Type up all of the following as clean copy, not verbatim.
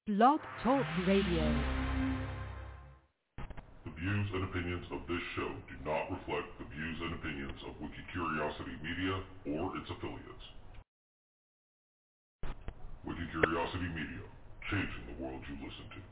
Blog Talk Radio. The views and opinions of this show do not reflect the views and opinions of Wikicuriosity Media or its affiliates. Wikicuriosity Media, changing the world you listen to.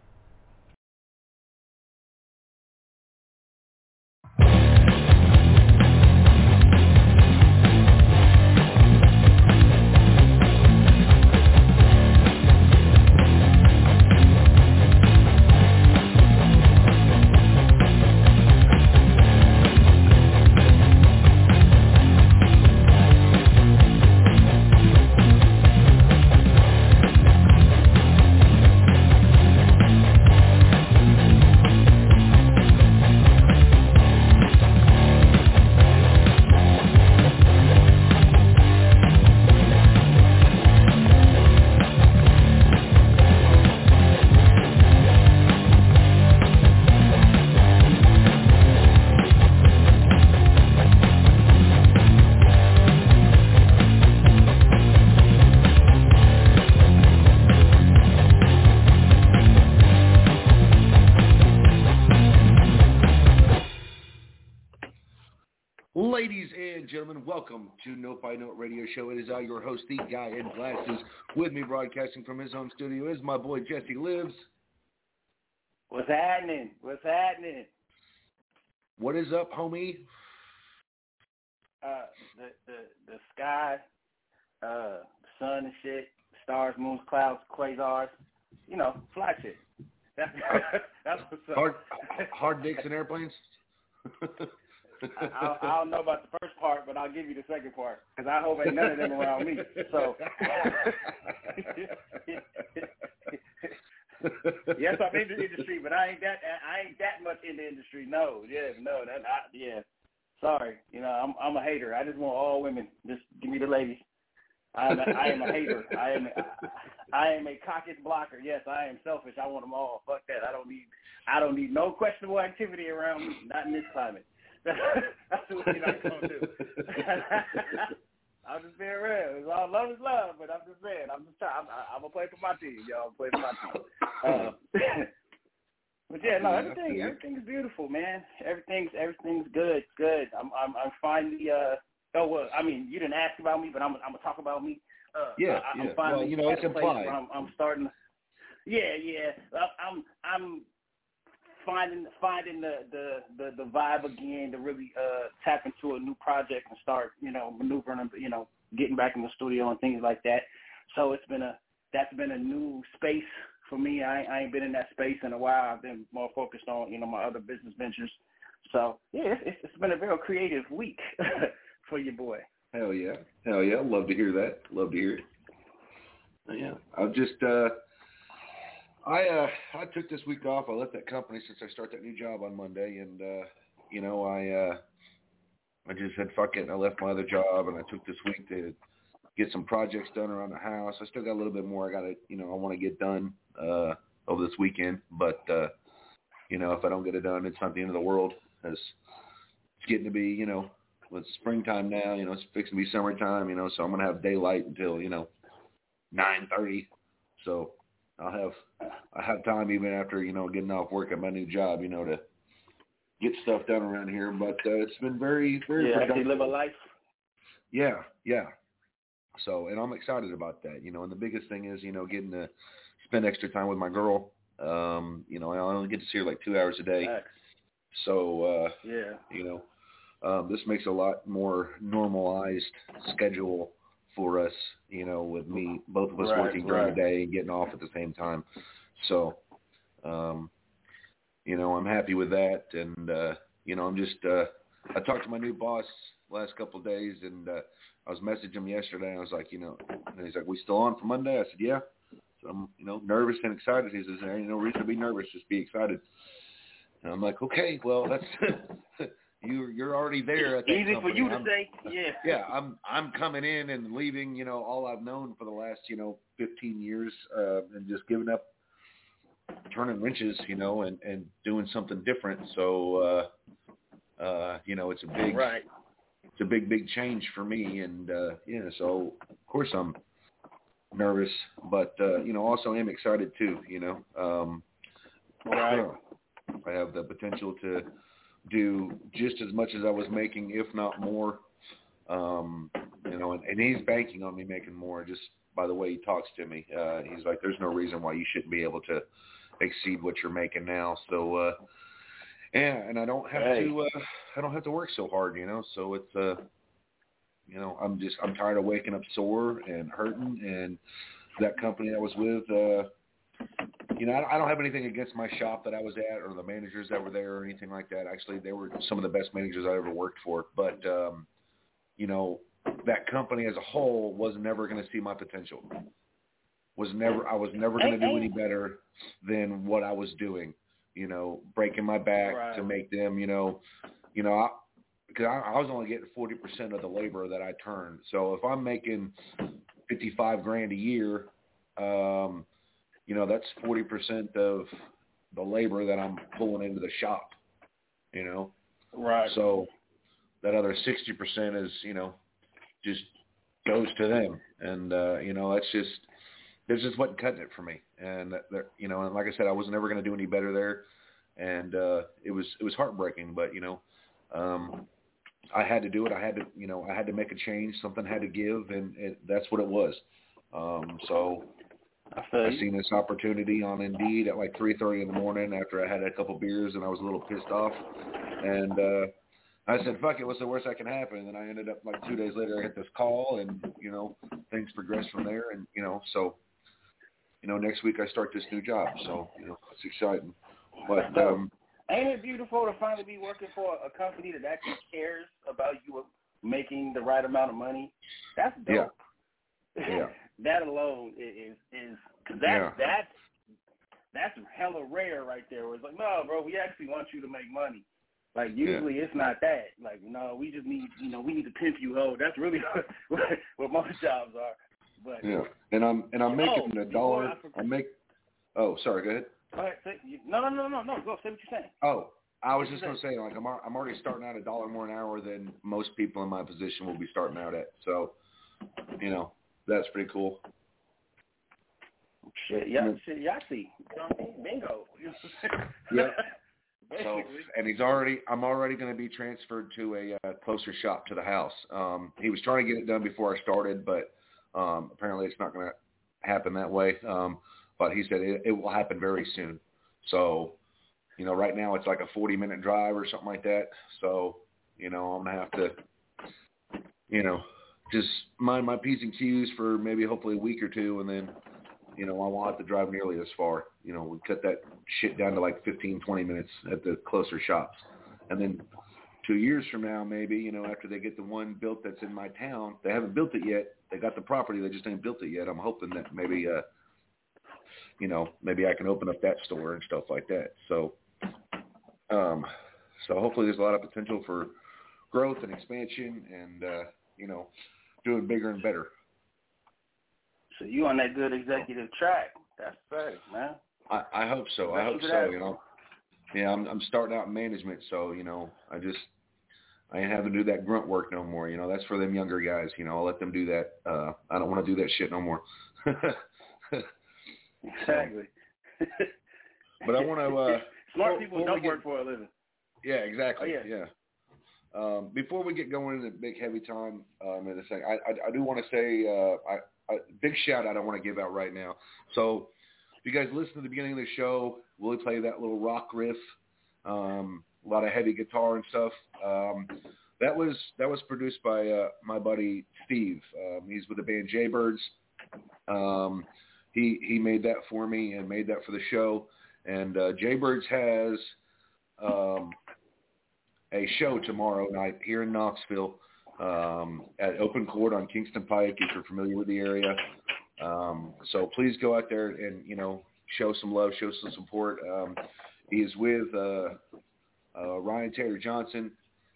Ladies and gentlemen, welcome to Note by Note Radio Show. It is I, your host, the guy in glasses. With me broadcasting from his home studio is my boy Jesse Lives. What's happening? What is up, homie? The sky, sun and shit, stars, moons, clouds, quasars, fly shit. That's what's up. Hard dicks and airplanes? I don't know about the first part, but I'll give you the second part because I hope ain't none of them around me. So, yes, I'm in the industry, but I ain't that much in the industry. No. Sorry, I'm a hater. I just want all women. Just give me the ladies. I am a hater. I am a cockage blocker. Yes, I am selfish. I want them all. Fuck that. I don't need no questionable activity around me. Not in this climate. That's what you're not going to do. I'm just being real. It's all love is love, but I'm just saying. I'm going to play for my team, y'all. Play for my team. But yeah, no, everything is beautiful, man. Everything's good. I'm finally, you didn't ask about me, but I'm going to talk about me. I'm finally it's implied. I'm starting. I'm finding the vibe again to really tap into a new project and start maneuvering and getting back in the studio and things like that. So that's been a new space for me. I ain't been in that space in a while. I've been more focused on my other business ventures. So yeah, it's been a very creative week for your boy. Hell yeah! Love to hear that. Love to hear it. Yeah, I'll just. I took this week off. I left that company since I start that new job on Monday, and I just said fuck it. And I left my other job, and I took this week to get some projects done around the house. I still got a little bit more. I want to get done over this weekend, but if I don't get it done, it's not the end of the world. It's getting to be it's springtime now. It's fixing to be summertime. So I'm gonna have daylight until 9:30. So I have time even after, getting off work at my new job, to get stuff done around here. But it's been very, very productive. Actually live a life. Yeah. So, and I'm excited about that, and the biggest thing is, getting to spend extra time with my girl. I only get to see her like 2 hours a day. Thanks. So, this makes a lot more normalized schedule for us, with me, both of us working during the day and getting off at the same time. So, I'm happy with that. And, I'm just, I talked to my new boss last couple of days, and I was messaging him yesterday, and I was like, and he's like, we still on for Monday? I said, yeah. So I'm, nervous and excited. He says, there ain't no reason to be nervous, just be excited. And I'm like, okay, well, that's... You're already there at that easy company. For you to say, yeah. Yeah, I'm coming in and leaving, all I've known for the last, 15 years, and just giving up, turning wrenches, and doing something different. So, it's a big change for me, and so of course I'm nervous, but also am excited too. Right. I have the potential to do just as much as I was making, if not more. And he's banking on me making more just by the way he talks to me. He's like, there's no reason why you shouldn't be able to exceed what you're making now. So, and I don't have to work so hard, so it's, I'm tired of waking up sore and hurting, and that company I was with, I don't have anything against my shop that I was at or the managers that were there or anything like that. Actually, they were some of the best managers I ever worked for. But, that company as a whole was never going to see my potential. I was never going to do any better than what I was doing, breaking my back to make them, because I was only getting 40% of the labor that I turned. So if I'm making $55,000 a year, that's 40% of the labor that I'm pulling into the shop, Right. So that other 60% is, just goes to them. And, there's just wasn't cutting it for me. And, and like I said, I was never going to do any better there. And it was heartbreaking, but, I had to do it. I had to make a change. Something had to give, and that's what it was. So I seen this opportunity on Indeed at like 3:30 in the morning after I had a couple beers and I was a little pissed off. And I said, fuck it, what's the worst that can happen? And I ended up like 2 days later, I get this call, and, things progressed from there. And, so, next week I start this new job. So, it's exciting. But ain't it beautiful to finally be working for a company that actually cares about you making the right amount of money? That's dope. Yeah. That alone is cause that's hella rare right there. Where it's like, no, bro, we actually want you to make money. Like usually it's not that. Like, no, we just need, we need to pimp you, ho. That's really what most jobs are. But yeah, and I'm making $1. Oh, sorry, go ahead. Go ahead. No. Go say what you're saying. Oh, I was just gonna say, like, I'm already starting out $1 more an hour than most people in my position will be starting out at. So, that's pretty cool. Shit, yeah, I see. Bingo. Yeah. So, and I'm already going to be transferred to a closer shop to the house. He was trying to get it done before I started, but apparently it's not going to happen that way. But he said it will happen very soon. So, right now it's like a 40-minute drive or something like that. So, I'm going to have to, just mind my P's and Q's for maybe hopefully a week or two, and then, I won't have to drive nearly as far. We cut that shit down to like 15, 20 minutes at the closer shops. And then 2 years from now, maybe, after they get the one built that's in my town, they haven't built it yet. They got the property. They just ain't built it yet. I'm hoping that maybe, maybe I can open up that store and stuff like that. So, hopefully there's a lot of potential for growth and expansion and, doing bigger and better. So you on that good executive track. That's right, man. I hope so. I hope so, Yeah, I'm starting out in management, so, I ain't having to do that grunt work no more. That's for them younger guys. I'll let them do that. I don't want to do that shit no more. Exactly. But I want to... Smart people don't work for a living. Yeah, exactly. Oh, yeah. Before we get going into big heavy time in a second, I do want to say big shout out I want to give out right now. So if you guys listen to the beginning of the show, we'll play that little rock riff, a lot of heavy guitar and stuff. That was produced by my buddy Steve. He's with the band Jaybirds. He made that for me and made that for the show. And Jaybirds has a show tomorrow night here in Knoxville at Open Court on Kingston Pike, if you're familiar with the area. So please go out there and, show some love, show some support. He is with Ryan Taylor Johnson.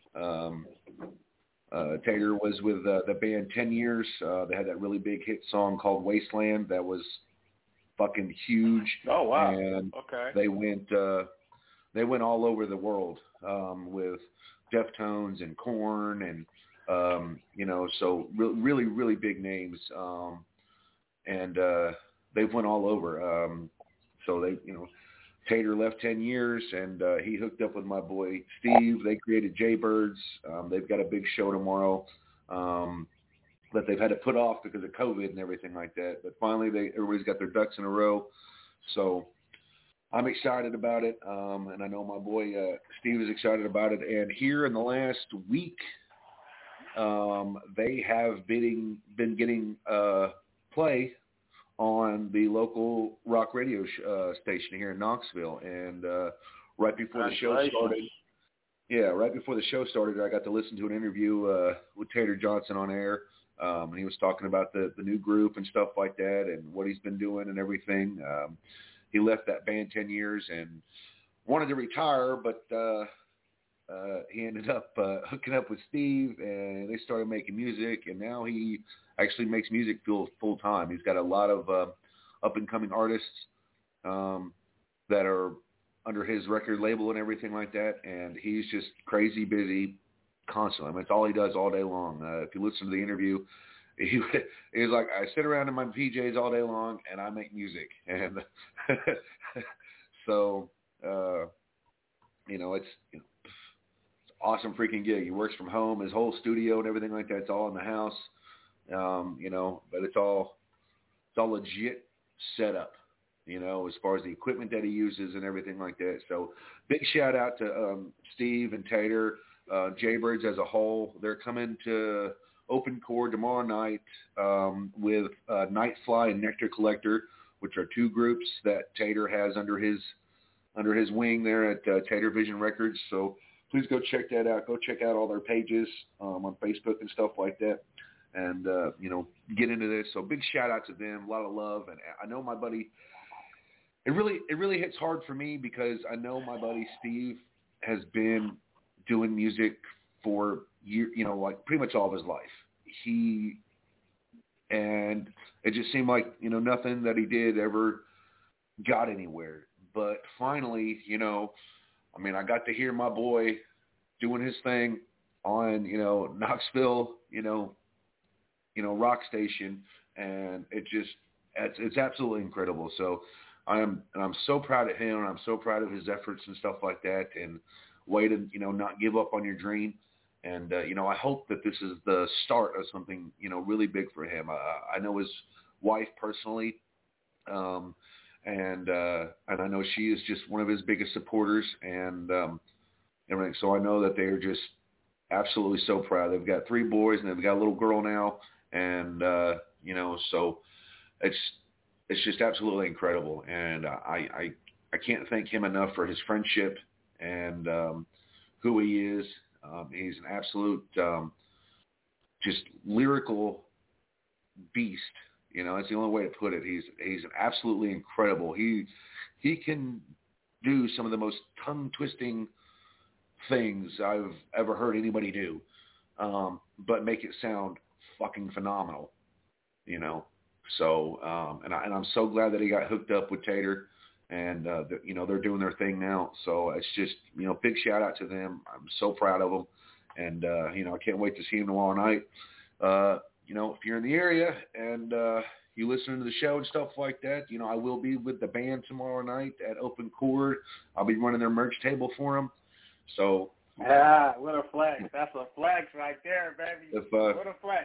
Taylor was with the band 10 years. They had that really big hit song called Wasteland that was fucking huge. Oh, wow. And okay. They went all over the world with Deftones and Korn and, so really, really big names. and they've went all over. So they, Tater left 10 years, and he hooked up with my boy Steve. They created Jaybirds. They've got a big show tomorrow that they've had to put off because of COVID and everything like that. But finally, everybody's got their ducks in a row. So I'm excited about it, and I know my boy Steve is excited about it. And here in the last week, they have been getting play on the local rock radio station here in Knoxville. And right before the show started, I got to listen to an interview with Tater Johnson on air. And he was talking about the new group and stuff like that and what he's been doing and everything. He left that band 10 years and wanted to retire, but he ended up hooking up with Steve, and they started making music, and now he actually makes music full time. He's got a lot of up-and-coming artists that are under his record label and everything like that, and he's just crazy busy constantly. I mean, it's all he does all day long. If you listen to the interview, he's like, I sit around in my PJs all day long, and I make music. And so, it's awesome freaking gig. He works from home. His whole studio and everything like that, it's all in the house. But it's all legit set up, as far as the equipment that he uses and everything like that. So big shout out to Steve and Tater, Jaybirds as a whole. They're coming to Open Chord tomorrow night with Nightfly and Nectar Collector, which are two groups that Tater has under his wing there at Tater Vision Records. So please go check that out. Go check out all their pages on Facebook and stuff like that, and get into this. So big shout out to them. A lot of love, and I know my buddy. It really hits hard for me because I know my buddy Steve has been doing music for like pretty much all of his life. And it just seemed like nothing that he did ever got anywhere. But finally, I got to hear my boy doing his thing on, Knoxville, rock station, and it's absolutely incredible. So I'm so proud of him, and I'm so proud of his efforts and stuff like that, and way to, not give up on your dream. And, I hope that this is the start of something, really big for him. I know his wife personally, and I know she is just one of his biggest supporters and everything. So I know that they're just absolutely so proud. They've got 3 boys and they've got a little girl now, and so it's just absolutely incredible. And I can't thank him enough for his friendship and who he is. He's an absolute just lyrical beast. That's the only way to put it. He's absolutely incredible. He can do some of the most tongue-twisting things I've ever heard anybody do, but make it sound fucking phenomenal, So, and I'm so glad that he got hooked up with Tater, and they're doing their thing now. So it's just big shout out to them. I'm so proud of them, and I can't wait to see him tomorrow night. If you're in the area and you listen to the show and stuff like that, I will be with the band tomorrow night at Open Chord. I'll be running their merch table for them. So what a flex! That's a flex right there, baby. What a flex!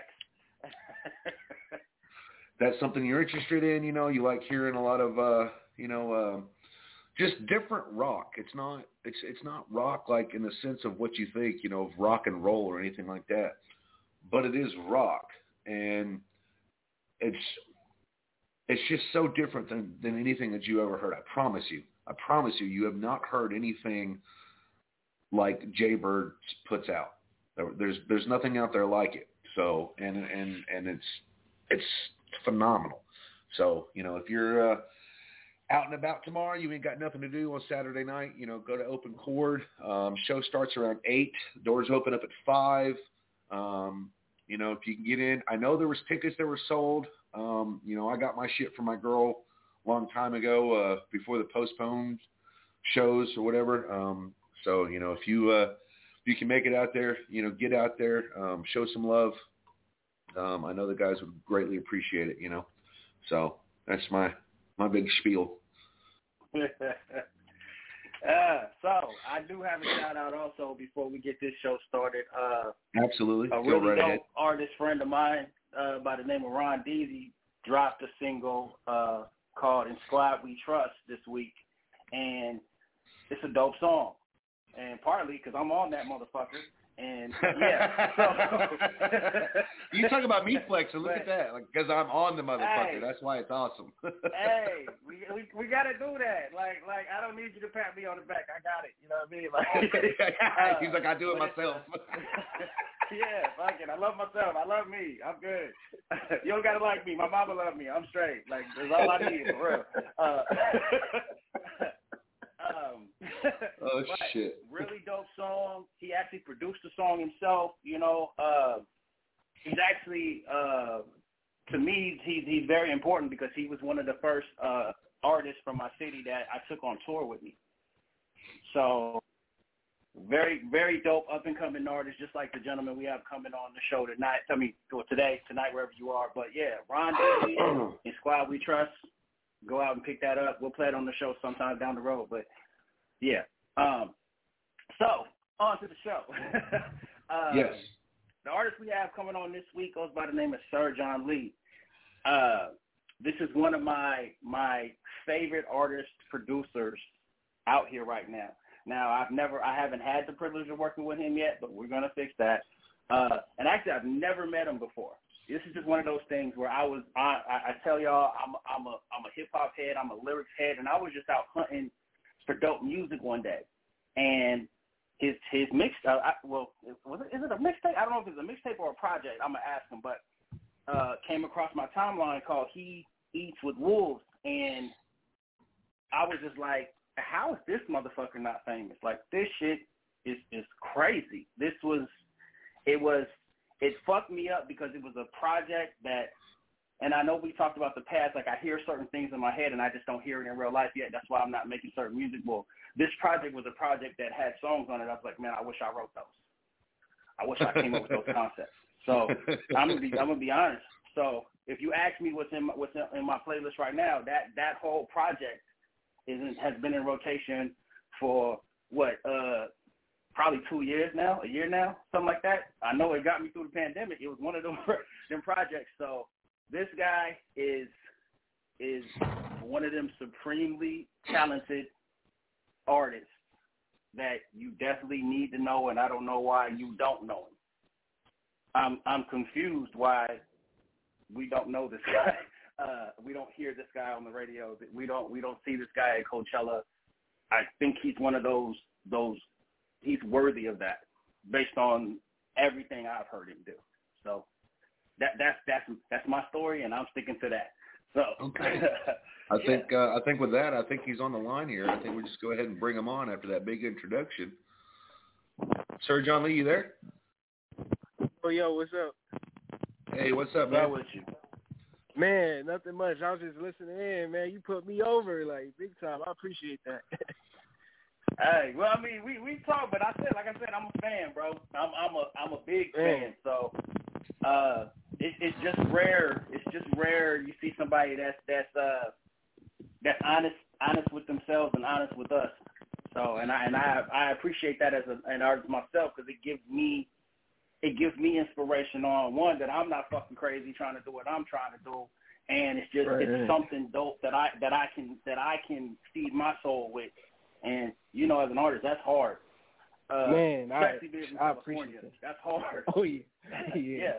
That's something you're interested in, you like hearing a lot of, just different rock. It's not rock like in the sense of what you think, of rock and roll or anything like that, but it is rock, and it's just so different than anything that you ever heard. I promise you, you have not heard anything like Jaybird puts out. There's nothing out there like it. So, and it's phenomenal. So, if you're out and about tomorrow, you ain't got nothing to do on Saturday night, go to Open Chord. Show starts around 8. Doors open up at 5. If you can get in. I know there was tickets that were sold. I got my shit from my girl a long time ago before the postponed shows or whatever. So, if you can make it out there, get out there, show some love. I know the guys would greatly appreciate it, So that's my big spiel. So I do have a shout out also before we get this show started. Absolutely. A really dope artist friend of mine by the name of Ron Deasy dropped a single called "In Squad We Trust" this week, and it's a dope song. And partly because I'm on that motherfucker. And yeah, so you talk about me flexing. Look at that, because I'm on the motherfucker. Hey, that's why it's awesome. Hey, we gotta do that. Like I don't need you to pat me on the back. I got it. You know what I mean? Like he's like, I do it myself. Yeah, fuck it. I love myself. I love me. I'm good. You don't gotta like me. My mama love me. I'm straight. Like that's all I need for real. Oh shit! Really dope song. He actually produced the song himself. You know, he's actually to me he's very important because he was one of the first artists from my city that I took on tour with me. So very, very dope up and coming artist, just like the gentleman we have coming on the show tonight. Tonight, wherever you are. But yeah, Ron Deasy and Squad We Trust. Go out and pick that up. We'll play it on the show sometime down the road. But yeah. So on to the show. Yes. The artist we have coming on this week goes by the name of Sir John Lee. This is one of my favorite artist producers out here right now. Now I haven't had the privilege of working with him yet, but we're gonna fix that. And actually, I've never met him before. This is just one of those things where I tell y'all I'm a hip hop head, I'm a lyrics head, and I was just out hunting for dope music one day, and his mixtape. Is it a mixtape? I don't know if it's a mixtape or a project. I'm gonna ask him, but came across my timeline called "He Eats with Wolves," and I was just like, how is this motherfucker not famous? Like, this shit is crazy. It fucked me up because it was a project that, and I know we talked about the past, like I hear certain things in my head and I just don't hear it in real life yet. That's why I'm not making certain music. Well, this project was a project that had songs on it. I was like, man, I wish I wrote those. I wish I came up with those concepts. So I'm gonna be honest. So if you ask me what's in my playlist right now, that whole project has been in rotation for probably 2 years now, a year now, something like that. I know it got me through the pandemic. It was one of them projects. So this guy is one of them supremely talented artists that you definitely need to know, and I don't know why you don't know him. I'm confused why we don't know this guy. We don't hear this guy on the radio. We don't see this guy at Coachella. I think he's one of those. He's worthy of that, based on everything I've heard him do. So that's my story, and I'm sticking to that. So okay. I think with that, I think he's on the line here. I think we just go ahead and bring him on after that big introduction. Sir John Lee, you there? Oh, yo, what's up? Hey, what's up, man? With you? Man, nothing much. I was just listening in, man. You put me over, like, big time. I appreciate that. Hey, well, I mean, we talk, but like I said, I'm a fan, bro. I'm a big fan. So, it's just rare. It's just rare you see somebody that's honest with themselves and honest with us. So, and I appreciate that as an artist myself, because it gives me inspiration on one, that I'm not fucking crazy trying to do what I'm trying to do, and it's just it's something dope that I can feed my soul with. And you know, as an artist, that's hard. Man, I appreciate that. That's hard. Oh yeah. Yeah.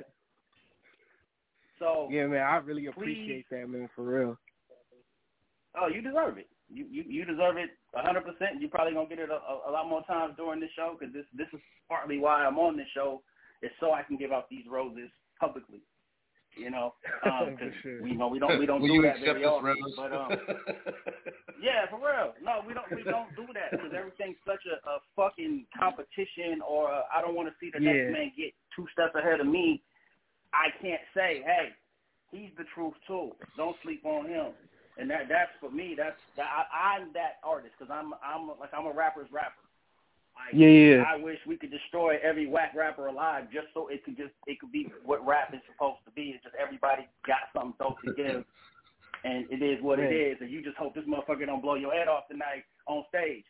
So yeah, man, I really appreciate that, man, for real. Oh, you deserve it. You deserve it 100%. You're probably gonna get it a lot more times during this show, because this is partly why I'm on this show, is so I can give out these roses publicly. You know, sure. we don't do that very often. But yeah, for real. No, we don't do that, because everything's such a fucking competition, or I don't want to see the next man get 2 steps ahead of me. I can't say, hey, he's the truth too. Don't sleep on him. And that's for me. I'm that artist, because I'm a rapper's rapper. Yeah. I wish we could destroy every whack rapper alive, just so it could be what rap is supposed to be. It's just everybody got something dope to give, and it is what it is, and you just hope this motherfucker don't blow your head off tonight on stage.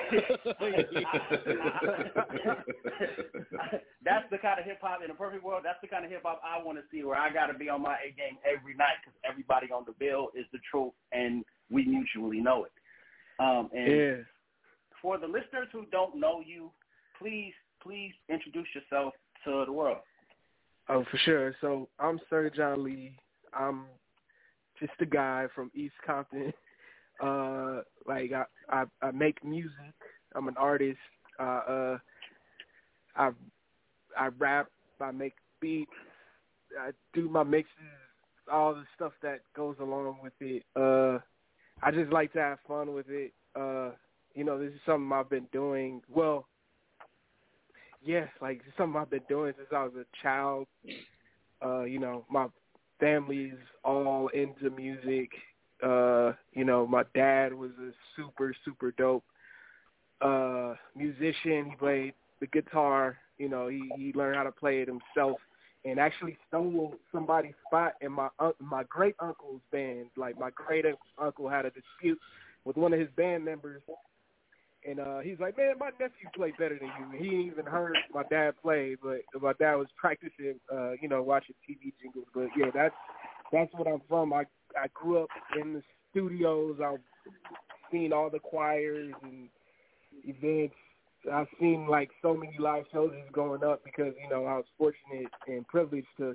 That's the kind of hip-hop, in a perfect world, that's the kind of hip-hop I want to see, where I got to be on my A game every night because everybody on the bill is the truth, and we mutually know it. And for the listeners who don't know you, please introduce yourself to the world. Oh, for sure. So I'm Sir John Lee. I'm just a guy from East Compton. Like I make music. I'm an artist. I rap. I make beats. I do my mixes. All the stuff that goes along with it. I just like to have fun with it. You know, this is something I've been doing. Well, yes, like it's something I've been doing since I was a child. You know, my family's all into music. You know, my dad was a super, super dope musician. He played the guitar. You know, he learned how to play it himself, and actually stole somebody's spot in my great uncle's band. Like my great uncle had a dispute with one of his band members, and he's like, "Man, my nephew played better than you." He didn't even heard my dad play, but my dad was practicing, you know, watching TV jingles. But yeah, that's what I'm from. I grew up in the studios. I've seen all the choirs and events. I've seen like so many live shows growing up because, you know, I was fortunate and privileged to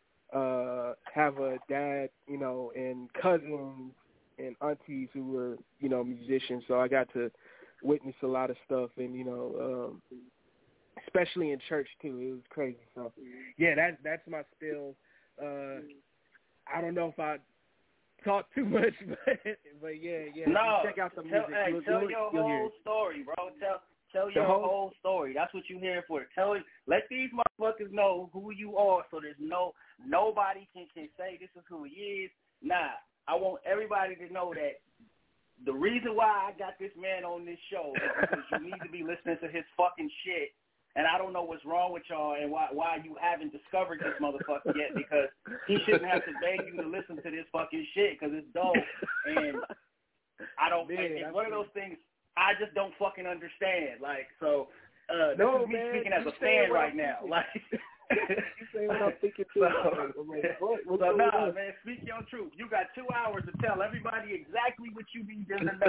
have a dad, you know, and cousins and aunties who were, you know, musicians. So I got to witness a lot of stuff, and, you know, especially in church too. It was crazy. So yeah, that's my spiel. I don't know if I talk too much, but yeah. No, check out the music. Tell your whole story, bro. Tell your whole story. That's what you're here for. Let these motherfuckers know who you are, so there's nobody can say this is who he is. Nah, I want everybody to know that the reason why I got this man on this show is because you need to be listening to his fucking shit. And I don't know what's wrong with y'all and why you haven't discovered this motherfucker yet, because he shouldn't have to beg you to listen to this fucking shit because it's dope. And I don't. It's one of those things I just don't fucking understand. Like, so this is me speaking as a fan right now. Like, you saying what I'm thinking too. So nah, man, speak your truth. You got 2 hours to tell everybody exactly what you need them to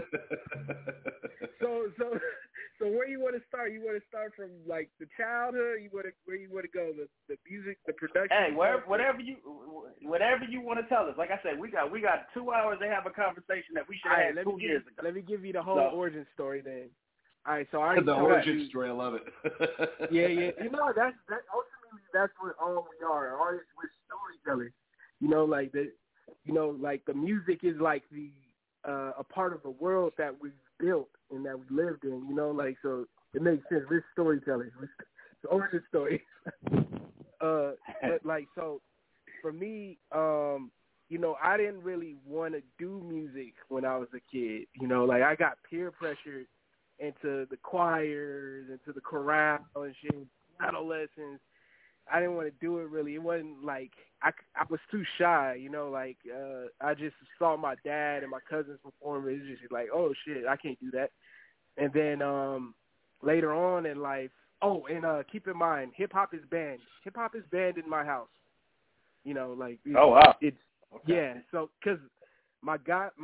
know. So where you want to start? You want to start from like the childhood? Where you want to go? The music, the production. Hey, whatever you want to tell us. Like I said, we got 2 hours to have a conversation that we should have had 2 years ago. Let me give you the whole origin story then. All right, so the origin story, I love it. Yeah. You know, that's ultimately that's what all we are. Artists with storytellers. You know, like the music is like the a part of the world that we've built and that we lived in. You know, like, so it makes sense. We're storytellers. It's origin story. But like, so for me, you know, I didn't really want to do music when I was a kid. You know, like I got peer pressured into the choirs, into the chorale and shit, adolescence. I didn't want to do it really. It wasn't like I was too shy, you know, like I just saw my dad and my cousins perform. It was just like, oh shit, I can't do that. And then later on in life, keep in mind, hip hop is banned. Hip hop is banned in my house. You know, like oh wow, it's okay. Yeah. So because my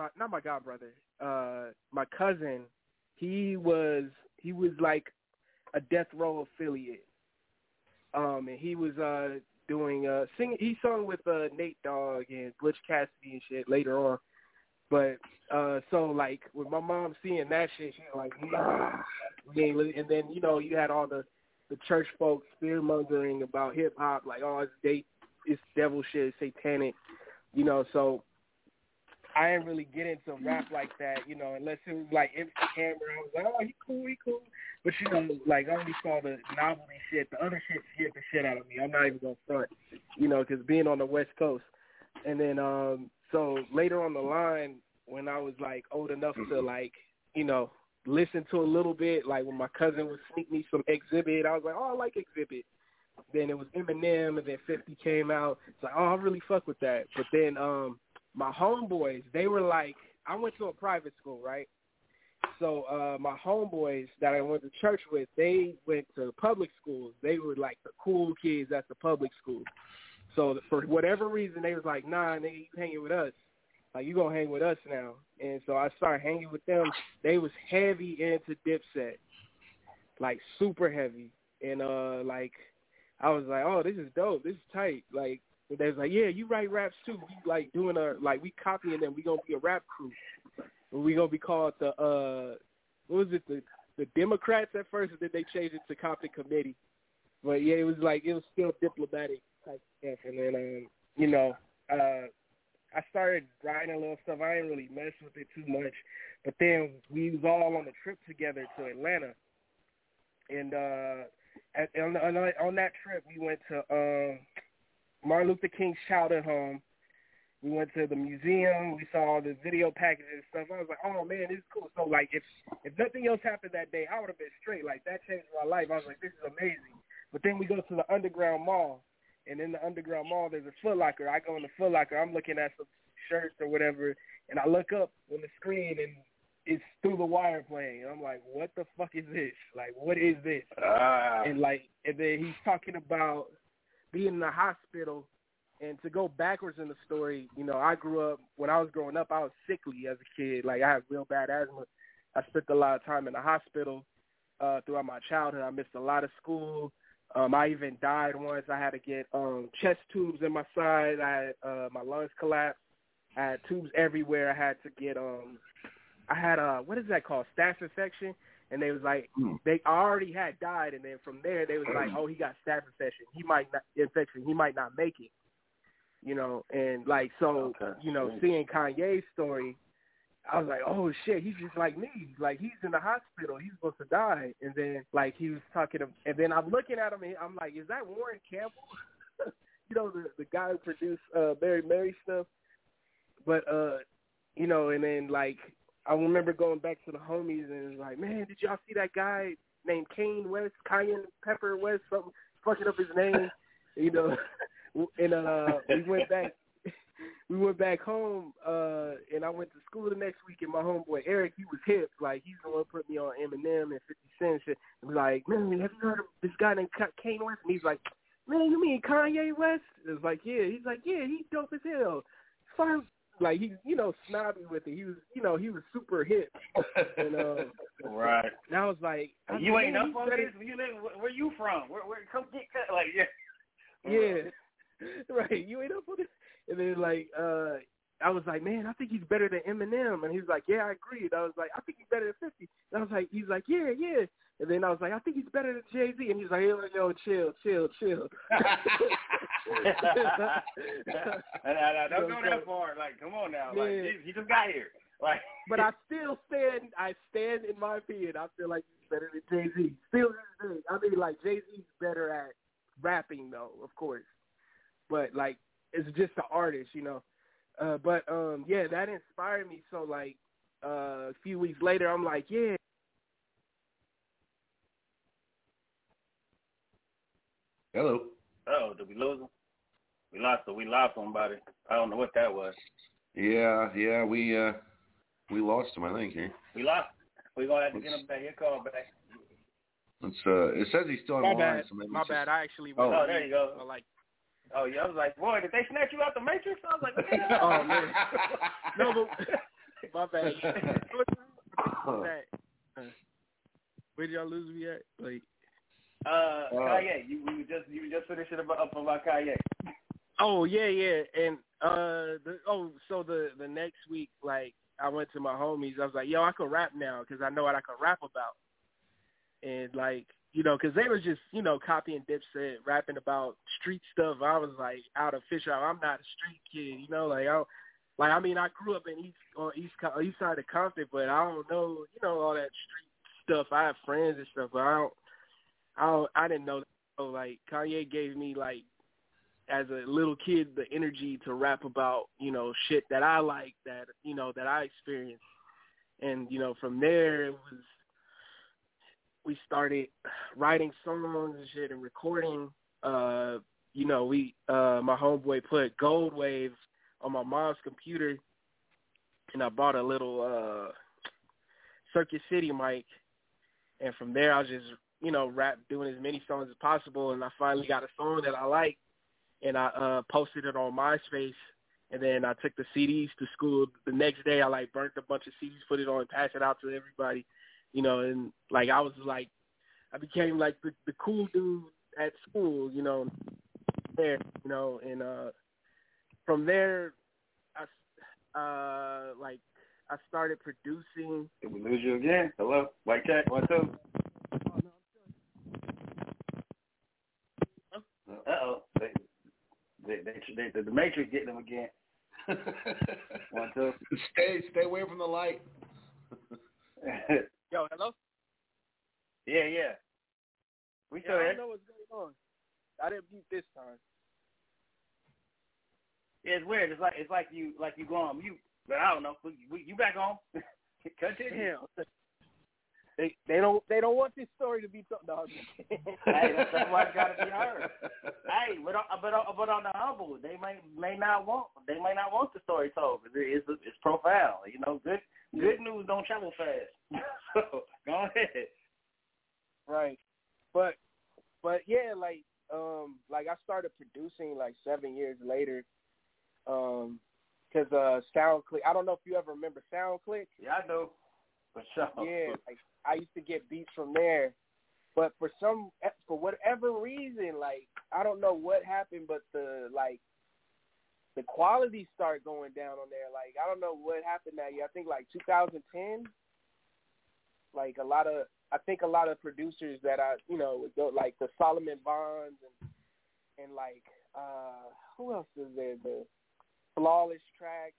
cousin, he was like a Death Row affiliate. And he was doing singing. He sung with Nate Dogg and Butch Cassidy and shit later on. But so like with my mom seeing that shit, she was like, nah. And then, you know, you had all the church folks fear mongering about hip hop, like, oh, it's devil shit, it's satanic, you know. So I didn't really get into rap like that, you know, unless it was like MC Hammer. I was like, oh, he cool. But, you know, like, I only saw the novelty shit. The other shit scared the shit out of me. I'm not even going to front, you know, because being on the West Coast. And then, so later on the line, when I was, like, old enough to, like, you know, listen to a little bit, like when my cousin would sneak me some Exhibit, I was like, oh, I like Exhibit. Then it was Eminem, and then 50 came out. It's like, oh, I really fuck with that. But then my homeboys, they were like, I went to a private school, right? So my homeboys that I went to church with, they went to public schools. They were like the cool kids at the public school. So for whatever reason, they was like, nah, nigga, you hanging with us. Like, you going to hang with us now. And so I started hanging with them. They was heavy into Dipset, like super heavy. And, like, I was like, oh, this is dope. This is tight. Like, they was like, yeah, you write raps too. We, like, doing we copying them. We going to be a rap crew. We going to be called the Democrats at first, and then they changed it to Compton Committee. But, yeah, it was still diplomatic type stuff. And then, I started writing a little stuff. I didn't really mess with it too much. But then we was all on a trip together to Atlanta. And on that trip, we went to Martin Luther King's childhood home. We went to the museum. We saw all the video packages and stuff. I was like, oh, man, this is cool. So, like, if nothing else happened that day, I would have been straight. Like, that changed my life. I was like, this is amazing. But then we go to the Underground Mall. And in the Underground Mall, there's a Foot Locker. I go in the Foot Locker. I'm looking at some shirts or whatever, and I look up on the screen, and it's Through the Wire playing. And I'm like, what the fuck is this? Like, what is this? And then he's talking about being in the hospital. And to go backwards in the story, I grew up, when I was growing up, I was sickly as a kid. Like, I had real bad asthma. I spent a lot of time in the hospital throughout my childhood. I missed a lot of school. I even died once. I had to get chest tubes in my side. I had my lungs collapsed. I had tubes everywhere. I had to get what is that called? Staph infection. And they was like, I already had died, and then from there they was like, oh, he got staph infection. He might not make it. And like, so, seeing Kanye's story, I was like, oh shit, he's just like me. Like, he's in the hospital. He's supposed to die. And then, like, he was talking to, and then I'm looking at him, and I'm like, is that Warren Campbell? The guy who produced Mary stuff. But, and then, like, I remember going back to the homies, and it was like, man, did y'all see that guy named Kanye Pepper West, something, fucking up his name, and we went back home, and I went to school the next week, and my homeboy Eric, he was hip. Like, he's the one who put me on Eminem and 50 Cent and shit. And was like, man, have you heard of this guy named Kanye West? And he's like, man, you mean Kanye West? It was like, yeah. He's like, yeah, he's dope as hell. Fine. Like, he's, snobby with it. He was, he was super hip. And, right. And I was like, you ain't up on this? Where you from? Where come get cut? Like, yeah. Yeah. Right. You ain't up on this? And then, like, I was like, man, I think he's better than Eminem. And he was like, yeah, I agree. And I was like, I think he's better than 50. And I was like, he's like, yeah. And then I was like, I think he's better than Jay-Z. And he's like, yo, chill. Don't go that far. Like, come on now. Like, he just got here. Like, but I still stand in my opinion. I feel like he's better than Jay-Z. Still, I mean, like, Jay-Z's better at rapping, though, of course. But, like, it's just the artist, But that inspired me. So, like, a few weeks later, I'm like, yeah. Hello. Oh, did we lose him? We lost somebody. I don't know what that was. Yeah, we lost him, I think, here. We lost. We're going to have to get him back. He'll call back. It says he's still on the line. So my bad. I actually went. Oh, there you go. Oh, yeah, I was like, boy, did they snatch you out the Matrix? I was like, yeah. Oh, man. No, but my bad. Where did y'all lose me at? Like, Kanye. You were just finishing up about Kanye. Oh, yeah. And so the next week, like, I went to my homies. I was like, yo, I can rap now because I know what I can rap about. And, like, because they were just, copying Dipset, rapping about street stuff. I was, like, out of fish out. I'm not a street kid, I grew up in east side of Compton, but I don't know, all that street stuff. I have friends and stuff, but I didn't know. So, like, Kanye gave me, like, as a little kid, the energy to rap about, shit that I like, that, that I experienced. And, from there, we started writing songs and shit and recording. My homeboy put Gold Wave on my mom's computer, and I bought a little Circuit City mic, and from there I was just, rap, doing as many songs as possible, and I finally got a song that I like, and I posted it on MySpace, and then I took the CDs to school. The next day I burnt a bunch of CDs, put it on, and passed it out to everybody, and I was I became the cool dude at school, there, and from there I started producing. Did we lose you again? Hello? White check, 1, 2. Uh-oh. The Matrix getting them again. 1, 2. Stay away from the light. Yo, hello? Yeah. We still I here. don't know what's going on. I didn't beat this time. Yeah, it's weird. It's like you go on mute, but I don't know. You back on? Continue. Damn. They don't want this story to be told. No, hey, that's why it's got to be heard. Hey, but on the humble, they may not want the story told. It's profound. Good news don't travel fast. So go ahead. Right, but yeah, I started producing 7 years later, because SoundClick. I don't know if you ever remember SoundClick. Yeah, I know. For sure. Yeah, I used to get beats from there, but for whatever reason, I don't know what happened, but the quality started going down on there. I don't know what happened that year. I think 2010. I think a lot of producers that would go the Solomon Bonds and who else is there? The Flawless Track,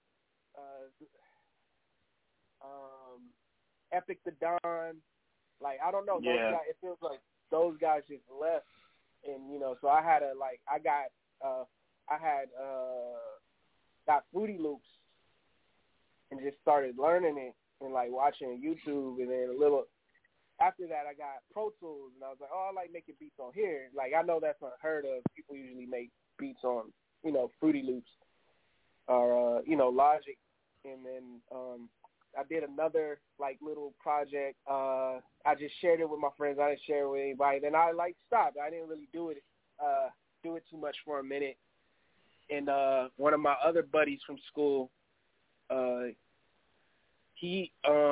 Epic the Don. I don't know. Those guys, it feels like those guys just left, and so I had got Fruity Loops and just started learning it and watching YouTube, and then a little after that I got Pro Tools, and I was like, I like making beats on here. I know that's unheard of. People usually make beats on Fruity Loops or Logic, and then I did another little project. I just shared it with my friends. I didn't share it with anybody. Then I stopped. I didn't really do it too much for a minute. And one of my other buddies from school, he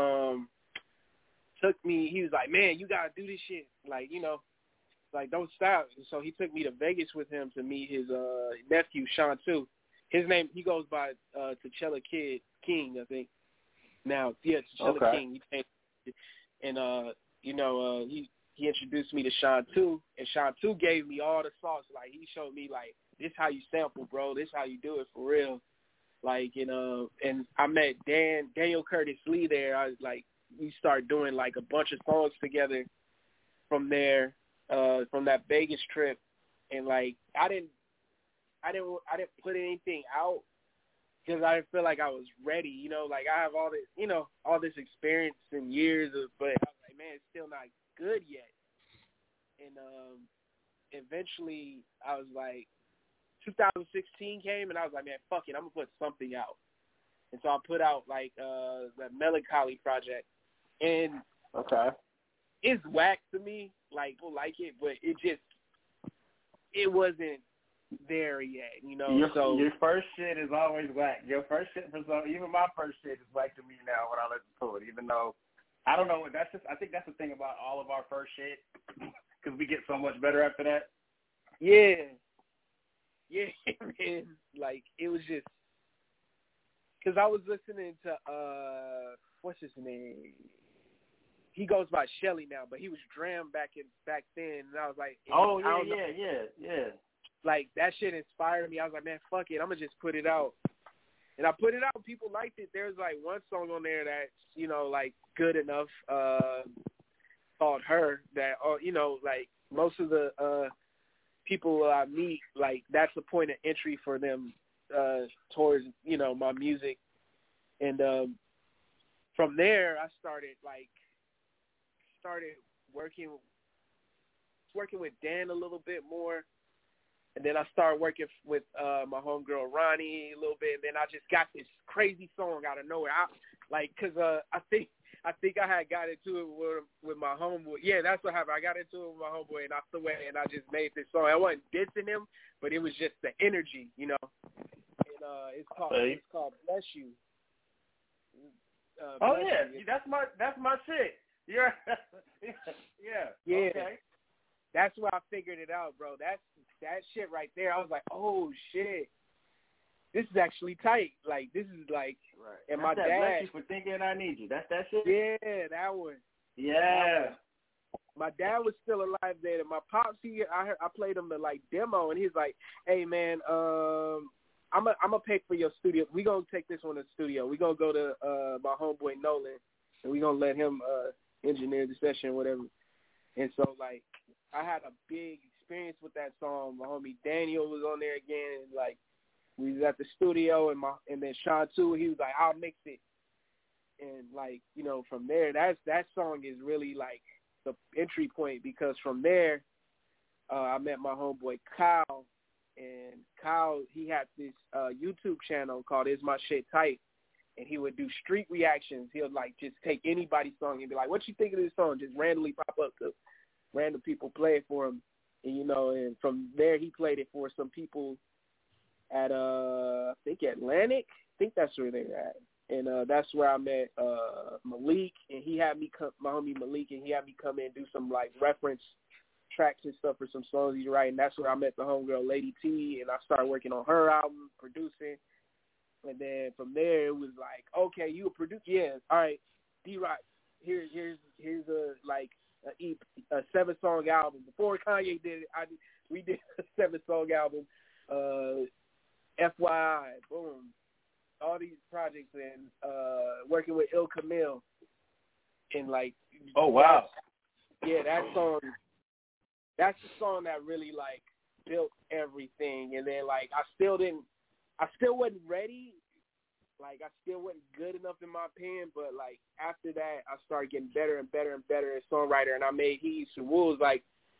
took me. He was like, "Man, you gotta do this shit. Don't stop." And so he took me to Vegas with him to meet his nephew, Sean too. His name, he goes by T'Challa King, I think. Now, yeah, T'Challa King. And he introduced me to Sean 2, and Sean 2 gave me all the sauce. He showed me this how you sample, bro. This how you do it for real. And I met Daniel Curtis Lee there. We started doing a bunch of songs together from there, from that Vegas trip, and I didn't put anything out because I didn't feel like I was ready. I have all this, all this experience and years of, but I was like, man, it's still not good yet. And eventually, I was 2016 came, and I was like, man, fuck it, I'm gonna put something out. And so I put out that Melancholy project, and it's whack to me. People like it, but it wasn't there yet, Your first shit is always whack. Your first shit even my first shit is whack to me now when I listen to it. Even though I don't know, I think that's the thing about all of our first shit, because we get so much better after that. Yeah, man. It was just because I was listening to what's his name? He goes by Shelly now, but he was Dram back then, and I was like, yeah. That shit inspired me. I was like, man, fuck it, I'm gonna just put it out. And I put it out. People liked it. There's one song on there that's good enough, called Her, that most of the people I meet, that's the point of entry for them towards my music. And from there I started working with Dan a little bit more, And then I started working with my homegirl Ronnie a little bit, and then I just got this crazy song out of nowhere. I think I had got into it with my homeboy. Yeah, that's what happened. I got into it with my homeboy, and I threw it, and I just made this song. I wasn't dissing him, but it was just the energy, you know. And it's called Bless You. Bless You. That's my shit. Yeah. Yeah. Okay. That's where I figured it out, bro. That shit right there. I was like, oh shit, this is actually tight. Like this is like, right. And that's my that dad. Bless You for Thinking I Need You. That's that shit. Yeah, that one. Yeah. My dad was still alive then, and my pops, I played him the like demo, and he's like, hey man, I'm gonna pay for your studio. We gonna take this one to the studio. We gonna go to my homeboy Nolan, and we gonna let him engineer the session, whatever. And so like, I had a big experience with that song. My homie Daniel was on there again, and like we was at the studio, and then Sean too. He was like, I'll mix it, and like, you know, from there, that song is really like the entry point, because from there, I met my homeboy Kyle, and Kyle, he had this YouTube channel called Is My Shit Tight, and he would do street reactions. He'll like just take anybody's song and be like, what you think of this song? Just randomly pop up to random people play it for him, and you know, and from there he played it for some people at I think Atlantic. I think that's where they're at, and that's where I met Malik, and he had me my homie Malik, and he had me come in and do some like reference tracks and stuff for some songs he's writing. That's where I met the homegirl Lady T, and I started working on her album, producing, and then from there it was like, okay, you a producer? Yeah, all right, D-Rock, here's a like a 7-song album. Before Kanye did it, we did a 7-song album. FYI, boom, all these projects, and working with Il Camille, and like, oh wow, that song. That's the song that really like built everything. And then like I still wasn't ready. Like I still wasn't good enough in my opinion, but like after that I started getting better and better and better as a songwriter, and I made He Eats with Wolves. Like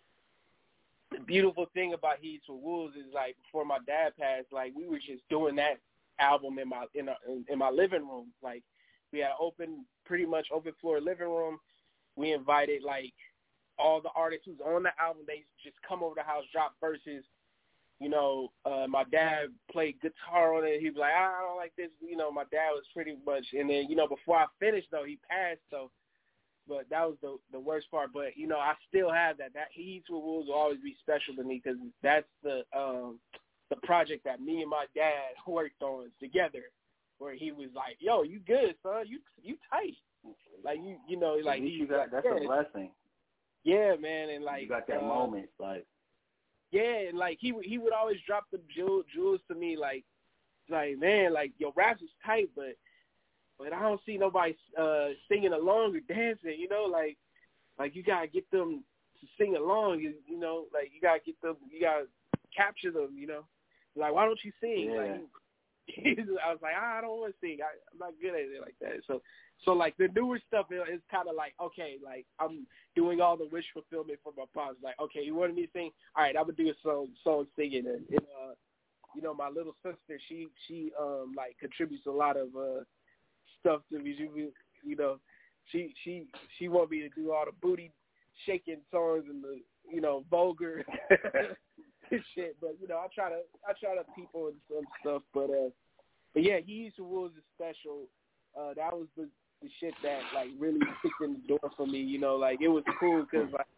the beautiful thing about He Eats with Wolves is like before my dad passed, like we were just doing that album in my living room. Like we had an pretty much open floor living room. We invited like all the artists who's on the album. They just come over the house, drop verses. You know, my dad played guitar on it. He was like, I don't like this. You know, my dad was pretty much, and then, you know, before I finished, though, he passed, so, but that was the worst part. But, you know, I still have that. That He Eats with Wolves will always be special to me, because that's the project that me and my dad worked on together, where he was like, yo, you good, son. You tight. Like, you know, like, that's a blessing. Yeah, man, and like you got that moment, like. Yeah, and like he would always drop the jewels to me, like man, like your raps is tight, but I don't see nobody singing along or dancing, you know, like you gotta get them to sing along, you know, like you gotta capture them, you know, like why don't you sing? Yeah. Like, I was like, I don't want to sing. I'm not good at it like that. So like the newer stuff is kind of like, okay, like I'm doing all the wish fulfillment for my pops. Like, okay, you wanted me to sing? All right, I'm gonna do a song singing. And you know, my little sister, she like contributes a lot of stuff to me. You know, she want me to do all the booty shaking songs and the, you know, vulgar shit, but you know, I try to people and some stuff, but yeah, He Eats with Wolves is special. That was the shit that like really kicked in the door for me, you know, like it was cool because like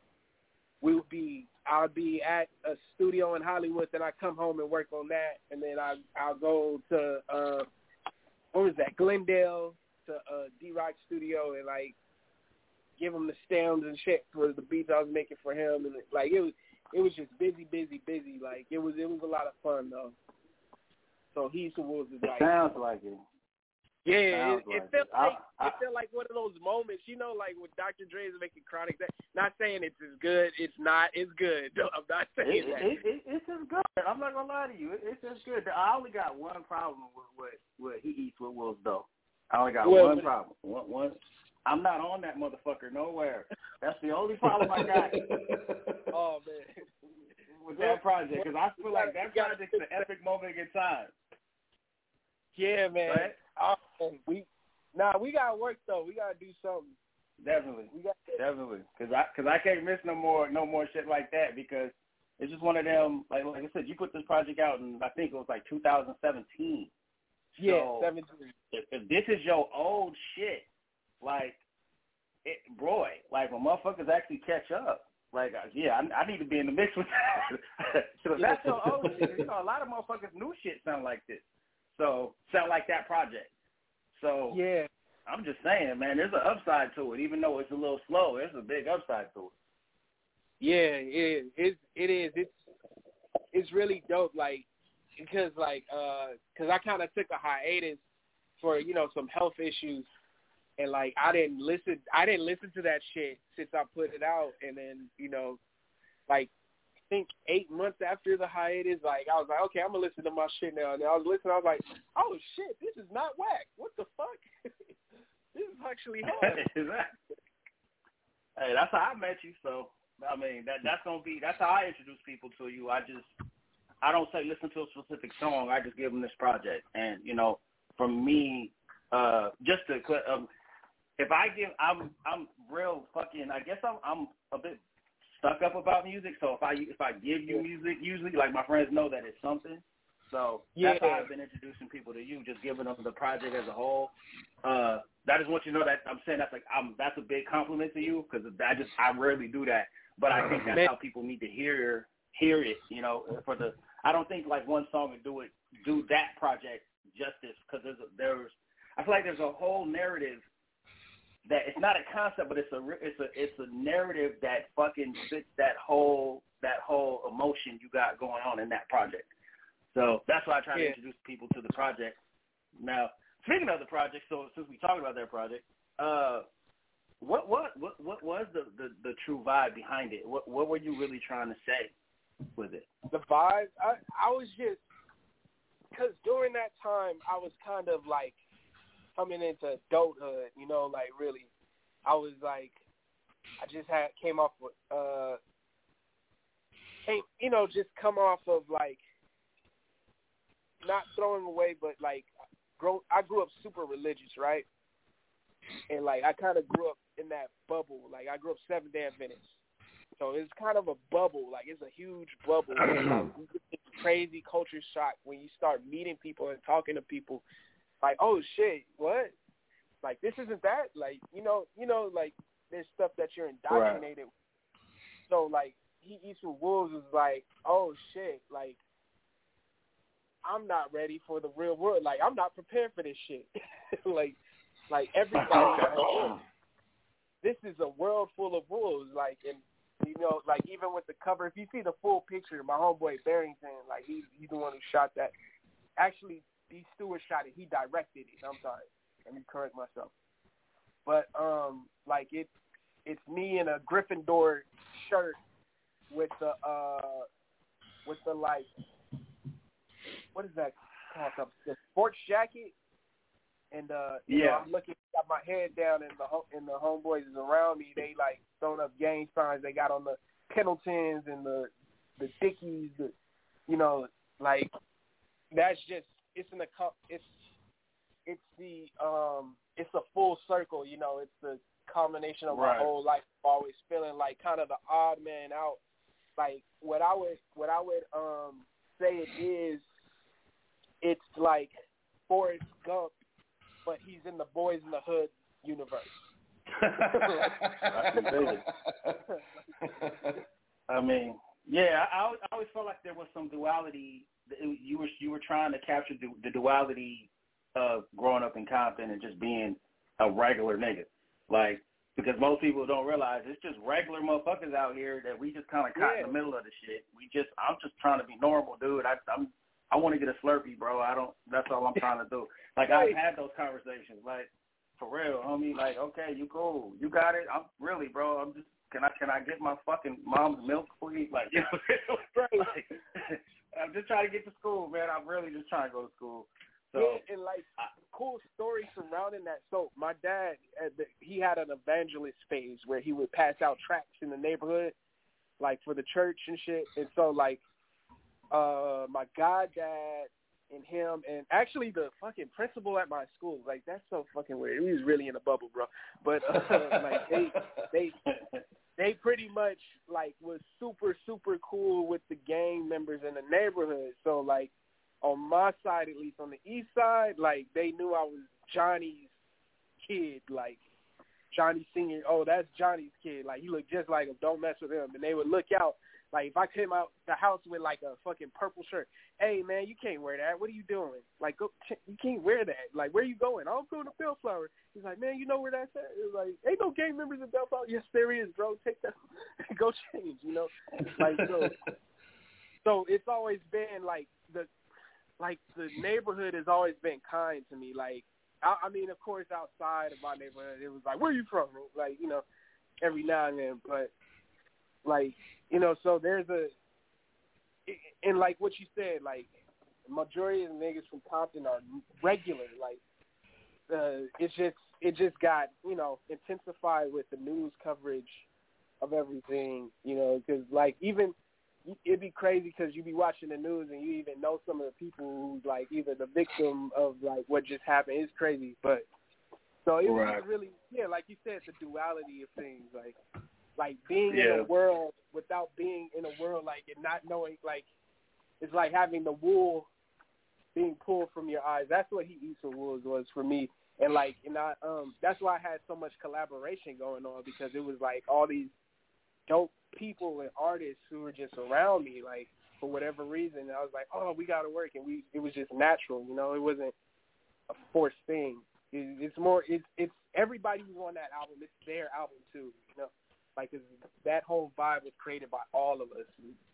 I would be at a studio in Hollywood, then I come home and work on that, and then I'll go to what was that, Glendale, to D-Rock studio, and like give him the stems and shit for the beats I was making for him, and like it was just busy. Like it was a lot of fun though. So He Eats with Wolves is like. It sounds like it. Yeah, it felt like one of those moments, you know, like when Dr. Dre is making Chronic. Not saying it's as good. It's not. It's good. No, I'm not saying that. It's just good. I'm not gonna lie to you. It's just good. I only got one problem with He Eats with Wolves though. I only got one problem. One. I'm not on that motherfucker nowhere. That's the only problem I got. Oh man. with that project because I feel like that project's an epic moment in time. Yeah, man. Right? We got work though. We gotta do something. Definitely. Definitely. Cause I can't miss no more shit like that because it's just one of them. Like I said, you put this project out in I think it was like 2017. Yeah, so 17. If this is your old shit, like, like when motherfuckers actually catch up, like, I need to be in the mix with that. So if that's your old shit, a lot of motherfuckers' new shit sound like this. So, sound like that project. So, yeah. I'm just saying, man, there's an upside to it. Even though it's a little slow, there's a big upside to it. Yeah, it is. It's really dope, like, because I kind of took a hiatus for, some health issues. And, like, I didn't listen to that shit since I put it out. And then, like, I think 8 months after the hiatus, like, I was like, okay, I'm going to listen to my shit now. And I was listening. I was like, oh, shit, this is not whack. What the fuck? This is actually hard. Hey, that's how I met you. So, I mean, that's how I introduce people to you. I don't say listen to a specific song. I just give them this project. And, from me, just to if I'm real fucking. I guess I'm a bit stuck up about music. So if I give you music, usually like my friends know that it's something. So that's how I've been introducing people to you, just giving them the project as a whole. I just want you to know that I'm saying that's a big compliment to you because I rarely do that. But I think that's how people need to hear it. I don't think like one song would do that project justice because I feel like there's a whole narrative that it's not a concept, but it's a narrative that fucking fits that whole emotion you got going on in that project. So that's why I try to introduce people to the project. Now, speaking of the project, so since we talked about that project, what was the true vibe behind it? What were you really trying to say with it? The vibe, I was just because during that time I was kind of like coming into adulthood, like really, I was like, I just came off with, just come off of like, not throwing away, but like, I grew up super religious, right? And like, I kind of grew up in that bubble. Like, I grew up Seventh-day Adventist. So it's kind of a bubble. Like, it's a huge bubble. And, like, you get this crazy culture shock when you start meeting people and talking to people. Like, oh shit, what? Like, this isn't that. Like, like there's stuff that you're indoctrinated with. So like, He Eats with Wolves was like, oh shit, like, I'm not ready for the real world. Like, I'm not prepared for this shit. like everybody. This is a world full of wolves. Like, and like even with the cover, if you see the full picture, my homeboy Barrington, like he's the one who shot that. Actually, D. Stewart shot it. He directed it. I'm sorry. Let me correct myself. But like it's me in a Gryffindor shirt with the like, what is that called? The sports jacket. And I'm looking, got my head down, and the homeboys is around me. They like throwing up gang signs. They got on the Pendletons and the Dickies. Like that's just it's a full circle. It's the combination of my whole life. Always feeling like kind of the odd man out. Like what I would say it is. It's like Forrest Gump, but he's in the Boys in the Hood universe. I mean, yeah, I always felt like there was some duality. You were trying to capture the duality of growing up in Compton and just being a regular nigga, like, because most people don't realize it's just regular motherfuckers out here that we just kind of caught in the middle of the shit. I'm just trying to be normal, dude. I want to get a Slurpee, bro. That's all I'm trying to do. Like, I've had those conversations. Like, for real, homie. Like, okay, you cool. You got it. I'm really, bro. I'm just, can I get my fucking mom's milk, please? Like, like, I'm just trying to get to school, man. I'm really just trying to go to school. So, yeah, and like, cool stories surrounding that. So, my dad, he had an evangelist phase where he would pass out tracts in the neighborhood. like for the church and shit. And so like my goddad and him, and actually the fucking principal at my school, like that's so fucking weird. He was really in a bubble, bro. But like they pretty much like was super cool with the gang members in the neighborhood. So like on my side, at least on the east side, like they knew I was Johnny's kid, like Johnny Senior. Oh, that's Johnny's kid. Like he looked just like him. Don't mess with him. And they would look out. Like, if I came out the house with, like, a fucking purple shirt, hey, man, you can't wear that. What are you doing? Like, go, you can't wear that. Like, where are you going? I'm going to Bellflower. He's like, man, you know where that's at? It's like, ain't no gang members in Bellflower. Yes, there is, bro. Take that. Go change, you know? Like, so it's always been, like, the neighborhood has always been kind to me. Like, I mean, of course, outside of my neighborhood, it was like, where are you from? Like, you know, every now and then. But, like, you know, so there's and like what you said, like, majority of the niggas from Compton are regular. Like, it just got, you know, intensified with the news coverage of everything, you know, because, like, even it'd be crazy because you be watching the news and you even know some of the people who's, like, either the victim of, like, what just happened. It's crazy. But so it was really, yeah, like you said, the duality of things, like being in a world without being in a world, like, and not knowing, like, it's like having the wool being pulled from your eyes. That's what He Eats the Wolves was for me. And, like, and that's why I had so much collaboration going on, because it was, like, all these dope people and artists who were just around me, like, for whatever reason. And I was like, oh, we got to work. And it was just natural, you know. It wasn't a forced thing. It's everybody who's on that album, it's their album, too, you know. Like, that whole vibe was created by all of us.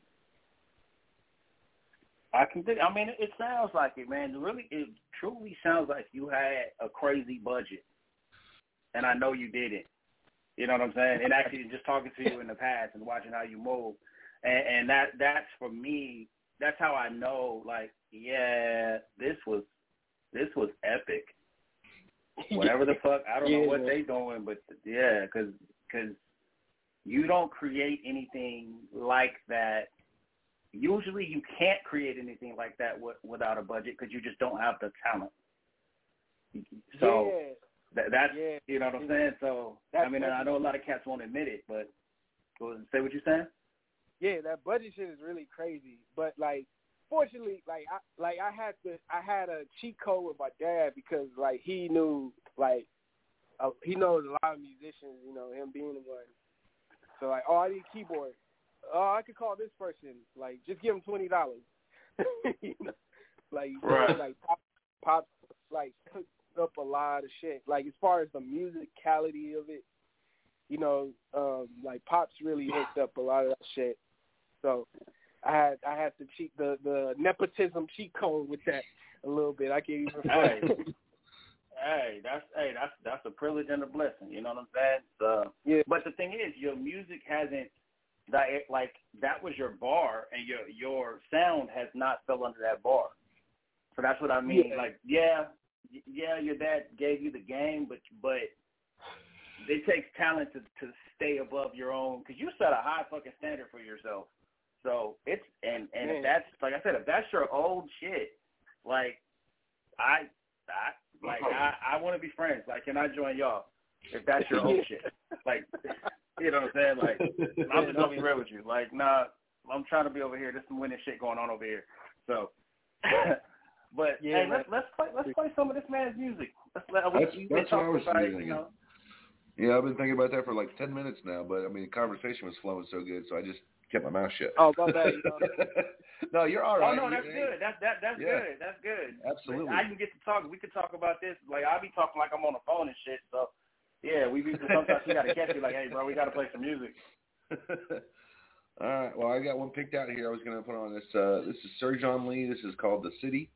I mean, it sounds like it, man. Really, it truly sounds like you had a crazy budget. And I know you didn't. You know what I'm saying? And actually just talking to you in the past and watching how you move. And that's for me, that's how I know, like, yeah, this was epic. Whatever the fuck, I don't know what they doing, but yeah, because you don't create anything like that. Usually you can't create anything like that without a budget because you just don't have the talent. So that's, you know what I'm saying? So, I mean, I know a lot of cats won't admit it, but say what you're saying? Yeah, that budget shit is really crazy. But, like, fortunately, I had a cheat code with my dad because, like, he knew, like, he knows a lot of musicians, you know, him being the one. So, like, oh, I need a keyboard. Oh, I could call this person. Like, just give him $20. You know? Like, right. Like pop, like, cooked up a lot of shit. Like, as far as the musicality of it, you know, like, Pops really hooked up a lot of that shit. So I had to cheat the nepotism cheat code with that a little bit. I can't even. Hey, that's a privilege and a blessing. You know what I'm saying? Yeah. But the thing is, your music hasn't, like, that was your bar, and your sound has not fell under that bar. So that's what I mean. Yeah. Like, yeah, your dad gave you the game, but it takes talent to stay above your own, because you set a high fucking standard for yourself. So it's and if that's, like I said, if that's your old shit, like I want to be friends. Like, can I join y'all if that's your old shit? Like, you know what I'm saying? Like, I'm just gonna be real with you. Like, nah, I'm trying to be over here. There's some winning shit going on over here. So, but hey, let's play some of this man's music. That's what I was thinking. You know? Yeah, I've been thinking about that for like 10 minutes now. But I mean, the conversation was flowing so good, so I just kept my mouth shut. Oh, my bad. No, you're all right. Oh no, that's good. That's good. That's good. Absolutely. I can get to talk. We could talk about this. Like, I'll be talking like I'm on the phone and shit. So, yeah, sometimes you gotta catch you. Like, hey, bro, we gotta play some music. All right. Well, I got one picked out here. I was gonna put on this. This is Sir John Lee. This is called "The City."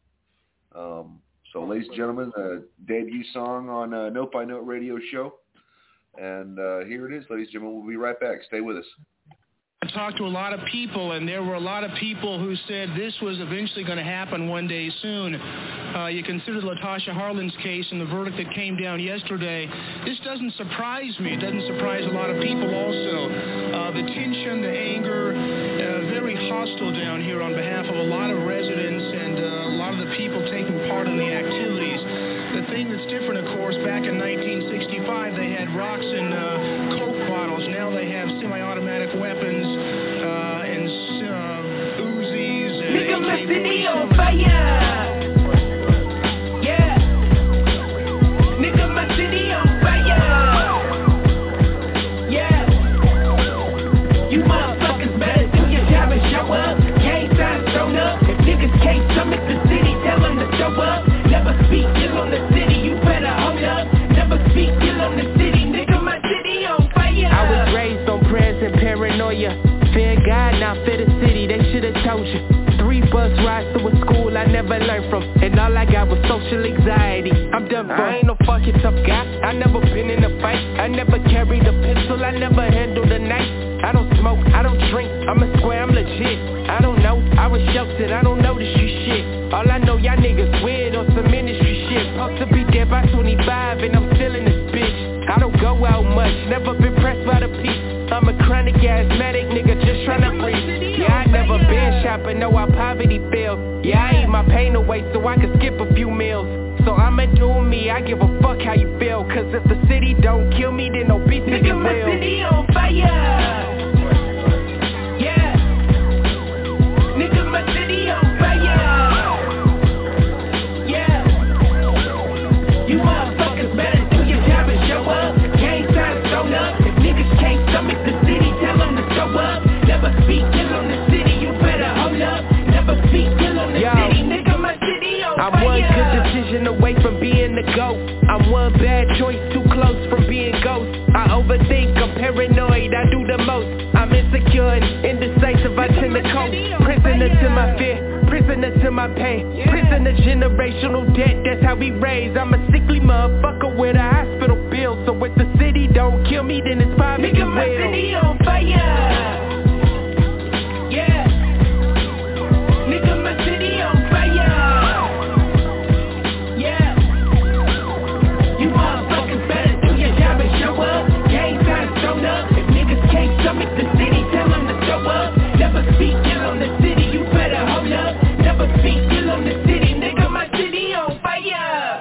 So, ladies and gentlemen, debut song on Note by Note radio show, and here it is, ladies and gentlemen. We'll be right back. Stay with us. I talked to a lot of people, and there were a lot of people who said this was eventually going to happen one day soon. You consider LaTosha Harlan's case and the verdict that came down yesterday. This doesn't surprise me. It doesn't surprise a lot of people also. The tension, the anger, hostile down here on behalf of a lot of residents and a lot of the people taking part in the activities. The thing that's different, of course, back in 1965, they had rocks and Coke bottles. Now they have semi-automatic weapons and Uzis and Nigga, my city on fire. Yeah. Nigga, my city on fire. Yeah. You motherfuckers better do your job and show up. Gang signs thrown up. If niggas can't stomach the city, tell them to show up. Never speak ill on the city, you better hold up. Never speak ill on the city, nigga, my city on fire. I was raised on prayers and paranoia. Fear God, not fear the city, they should've told you. 3 bus rides to a school I never learned from, and all I got was social anxiety. I'm done for. I ain't no fucking tough guy, I never been in a fight. I never carried a pistol, I never handled a knife. I don't smoke, I don't drink, I'm a square, I'm legit. I don't know, I was sheltered, I don't know the street shit. All I know, y'all niggas weird on some industry shit. Supposed to be dead by 25 and I'm still in this bitch. I don't go out much, never been pressed by the peace. I'm a chronic asthmatic nigga just tryna breathe. Yeah, I never been shot but know how poverty feel. Yeah, I eat my pain away so I can skip a few meals. So I'ma do me, I give a fuck how you feel. Cause if the city don't kill me, then obesity will. Nigga, my city on fire. Yeah. Nigga, my city on fire. Yeah. You motherfuckers better do your job and show up. Gang signs thrown up. If niggas can't stomach the city, tell them to show up. Never speak ill on the city, you better hold up. Never speak ill on the city, nigga, my city on fire. I'm one good decision away from being the GOAT. I'm one bad choice too close from being ghost. I overthink, I'm paranoid, I do the most. I'm insecure and indecisive, I tend to cope. Prisoner to my fear, prisoner to my pain. Prisoner generational debt, that's how we raise. I'm a sickly motherfucker with a hospital bill. So if the city don't kill me, then it's poverty will. Nigga, my city on fire. Yeah. Nigga, my city on fire. Yeah. You motherfuckers better do your job and show up. Gang signs thrown up. If niggas can't stomach the city, tell them to show up. Never speak ill on the city, you better hold up. Never speak ill on the city, nigga, my city on fire.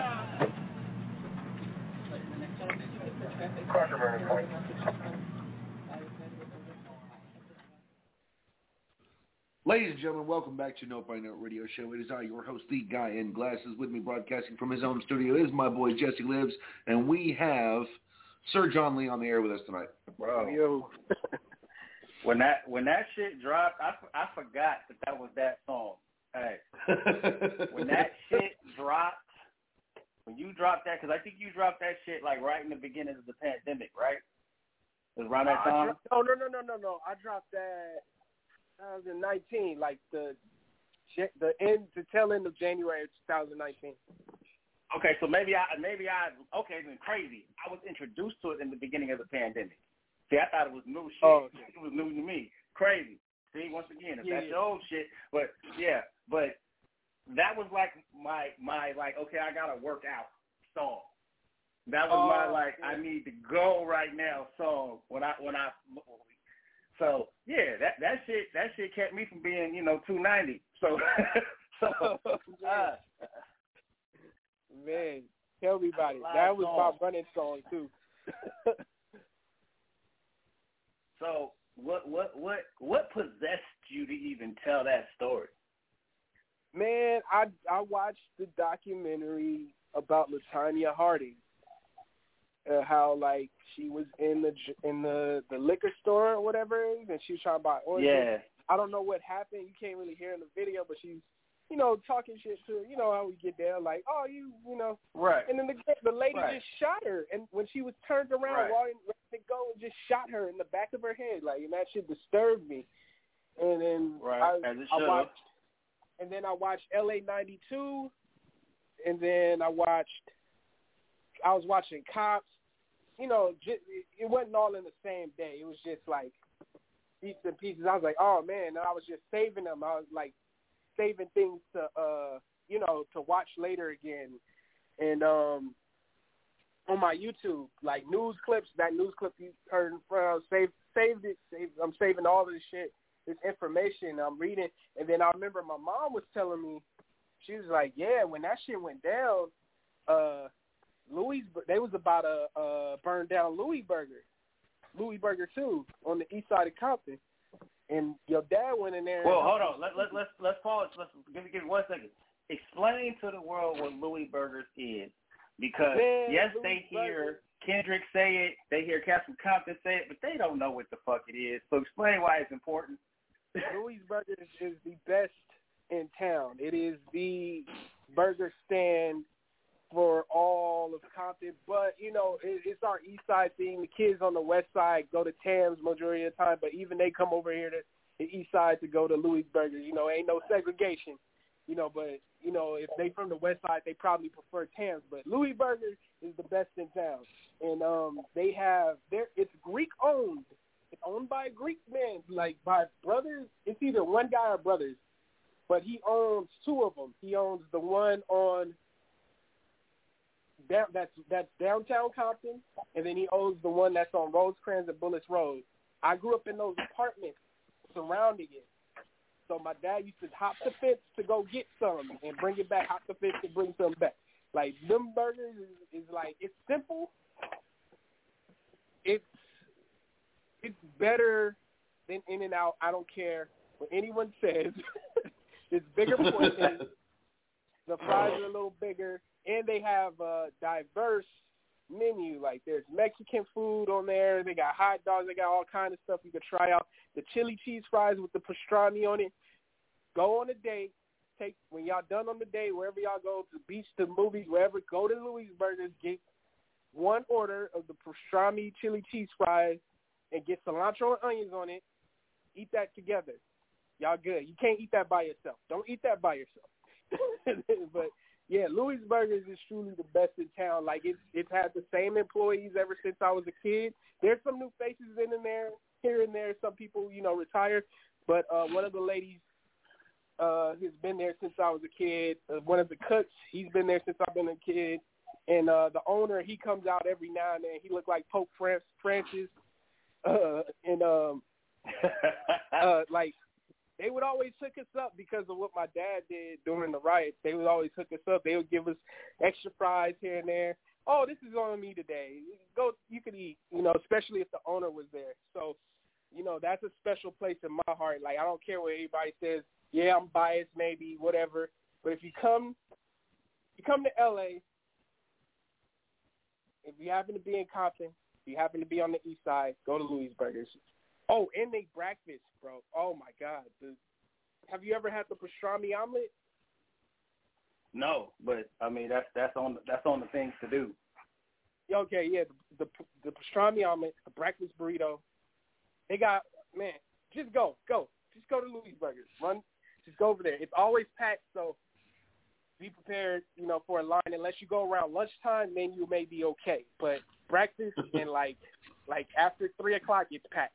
Ladies and gentlemen, welcome back to Note by Note Radio Show. It is I, your host, the guy in glasses. With me broadcasting from his own studio is my boy Jesse Lives, and we have Sir John Lee on the air with us tonight. Bro, Yo. when that shit dropped, I forgot that was that song. Hey, when that shit dropped, when you dropped that, because I think you dropped that shit like right in the beginning of the pandemic, right? It was around that time? No. I dropped that 2019, like the tail end of January of 2019. Okay, so maybe I okay, then crazy. I was introduced to it in the beginning of the pandemic. See, I thought it was new shit. Oh, okay. It was new to me. Crazy. See, once again, if that's your old shit, but that was like my like, okay, I gotta work out song. That was my like, I need to go right now song when I so yeah, that shit kept me from being, 290. So man, tell me about it. That was my running song too. So what possessed you to even tell that story? Man, I watched the documentary about LaTanya Harding. How like she was in the liquor store or whatever, and she was trying to buy oranges. Yeah. I don't know what happened. You can't really hear in the video, but she's talking shit to her. You know how we get there, like, oh, you know. Right. And then the lady just shot her, and when she was turned around, ready to go, and just shot her in the back of her head, like, and that shit disturbed me. And then I watched LA 92, and then I was watching Cops. It wasn't all in the same day. It was just like bits and pieces. I was like, oh man, and I was just saving them. I was like saving things to to watch later again. And on my YouTube, like news clips, that news clip you heard in front, saved it. I'm saving all of this shit. this information. I'm reading, and then I remember my mom was telling me, she was like, yeah, when that shit went down, they was about to burn down Louis Burger too, on the east side of Compton. And your dad went in there. Well, hold on. Let's pause. Give me 1 second. Explain to the world what Louis Burgers is, because yes, they hear Kendrick say it, they hear Captain Compton say it, but they don't know what the fuck it is. So explain why it's important. Louis Burgers is the best in town. It is the burger stand for all of Compton, but it's our east side thing. The kids on the west side go to Tam's majority of the time, but even they come over here to the east side to go to Louis Burgers. Ain't no segregation. But if they from the west side, they probably prefer Tam's. But Louis Burgers is the best in town, and it's Greek owned. It's owned by a Greek man, like by brothers. It's either one guy or brothers, but he owns two of them. He owns the one on that's downtown Compton, and then he owns the one that's on Rosecrans and Bullets Road. I grew up in those apartments surrounding it. So my dad used to hop the fence to go get some and bring it back, hop the fence to bring some back. Like, them burgers is like, it's simple. It's better than In-N-Out. I don't care what anyone says. It's bigger portions. The fries are a little bigger. And they have a diverse menu. Like, there's Mexican food on there. They got hot dogs. They got all kinds of stuff you can try out. The chili cheese fries with the pastrami on it. Go on a date. When y'all done on the date, wherever y'all go, to the beach, to the movies, wherever, go to Louis Burgers, get one order of the pastrami chili cheese fries, and get cilantro and onions on it. Eat that together. Y'all good. You can't eat that by yourself. Don't eat that by yourself. But yeah, Louis Burgers is truly the best in town. Like, it's had the same employees ever since I was a kid. There's some new faces in there, here and there. Some people, retired. But one of the ladies has been there since I was a kid. One of the cooks, he's been there since I've been a kid. And the owner, he comes out every now and then. He looked like Pope Francis. Like, they would always hook us up because of what my dad did during the riots. They would always hook us up. They would give us extra fries here and there. Oh, this is on me today. Go, you can eat, especially if the owner was there. So, that's a special place in my heart. Like, I don't care what anybody says. Yeah, I'm biased, maybe, whatever. But if you come to L.A., if you happen to be in Compton, if you happen to be on the east side, go to Louis Burgers. Oh, and they breakfast, bro. Oh, my God. Have you ever had the pastrami omelet? No, but, I mean, that's on the things to do. Okay, yeah, the pastrami omelet, the breakfast burrito. They got, man, just go. Just go to Louis Burgers. Just go over there. It's always packed, so be prepared, for a line. Unless you go around lunchtime, then you may be okay. But breakfast and, like after 3 o'clock, it's packed.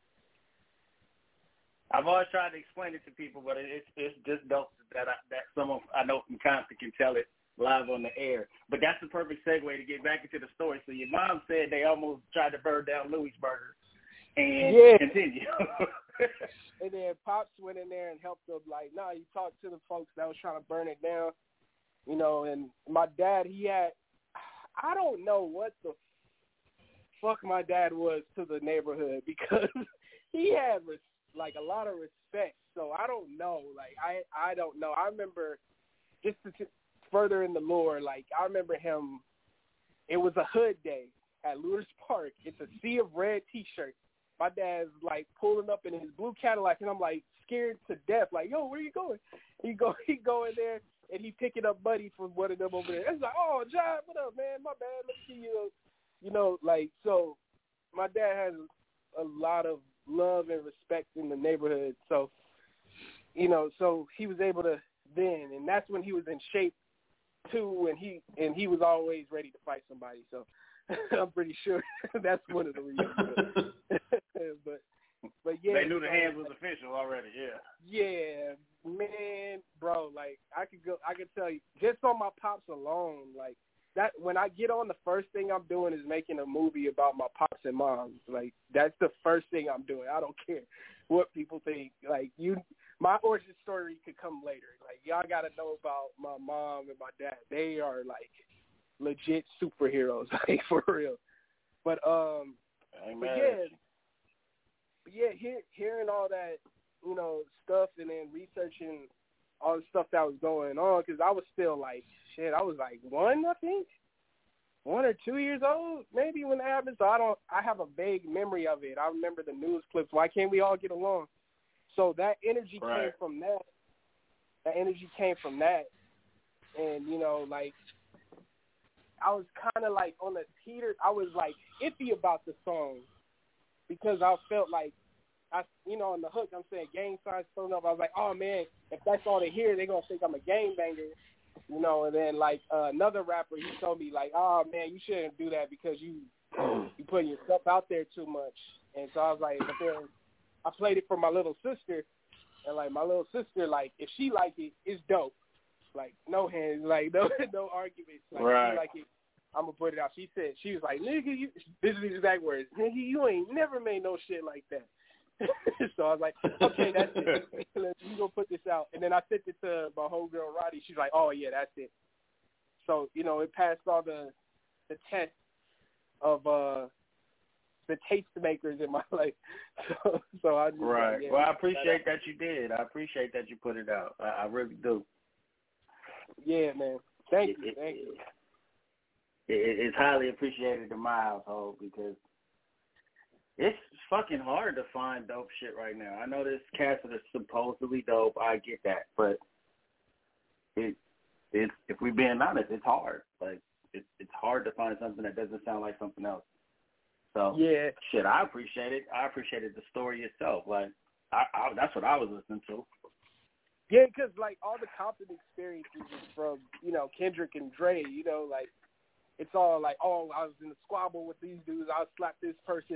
I've always tried to explain it to people, but it's just dope that someone I know from Compton can tell it live on the air. But that's the perfect segue to get back into the story. So your mom said they almost tried to burn down Louis Burgers, and continue. And then Pops went in there and helped them. Like, you talked to the folks that was trying to burn it down, And my dad, I don't know what the fuck my dad was to the neighborhood, because he had a lot of respect. So I don't know. Like, I don't know. I remember, just to further in the lore, like, I remember him, it was a hood day at Lourdes Park. It's a sea of red T-shirts. My dad's, like, pulling up in his blue Cadillac, and I'm, like, scared to death. Like, yo, where you going? He go in there, and he picking up Buddy from one of them over there. It's like, oh, John, what up, man? My bad. Let's see you. So my dad has a lot of love and respect in the neighborhood. So, so he was able to then, and that's when he was in shape too, and he was always ready to fight somebody. So I'm pretty sure that's one of the reasons. but yeah, they knew the hands was official already. Yeah, man, bro. Like, I could tell you just on my Pops alone, like that. When I get on, the first thing I'm doing is making a movie about my Pops and moms. Like, that's the first thing I'm doing. I don't care what people think. Like, my origin story could come later. Like, y'all got to know about my mom and my dad. They are, like, legit superheroes, like, for real. But hearing all that, you know, stuff and then researching all the stuff that was going on, because I was still, like, shit, I was, like, 1 or 2 years old, maybe, when that happened. So I have a vague memory of it. I remember the news clips. Why can't we all get along? So that energy came from that. That energy came from that. And, you know, like, I was kind of, like, on the teeter. I was, like, iffy about the song because I felt like, on the hook, I'm saying gang signs filling up. I was like, oh, man, if that's all they hear, they're going to think I'm a gangbanger. You know, and then, like, another rapper, he told me, like, oh, man, you shouldn't do that because you put yourself out there too much. And so I was like, but then I played it for my little sister, and, like, my little sister, like, if she like it, it's dope. Like, no hands, like, no arguments. Like, if she like it, I'm going to put it out. She was like, nigga, this is the exact words, nigga, you ain't never made no shit like that. So I was like, okay, that's it. You go put this out. And then I sent it to my homegirl, Roddy. She's like, oh, yeah, that's it. So, you know, it passed all the tests of the taste makers in my life. So I just, right. Yeah, well, I appreciate that you did. I appreciate that you put it out. I really do. Yeah, man. Thank you. It's highly appreciated in my household because it's fucking hard to find dope shit right now. I know there's cats that are supposedly dope. I get that, but it's if we're being honest, it's hard. Like it's hard to find something that doesn't sound like something else. So yeah, shit, I appreciate it. I appreciated the story itself. Like I that's what I was listening to. Yeah, because like all the Compton experiences is from Kendrick and Dre. You know, like. It's all like, oh, I was in a squabble with these dudes. I'll slap this person,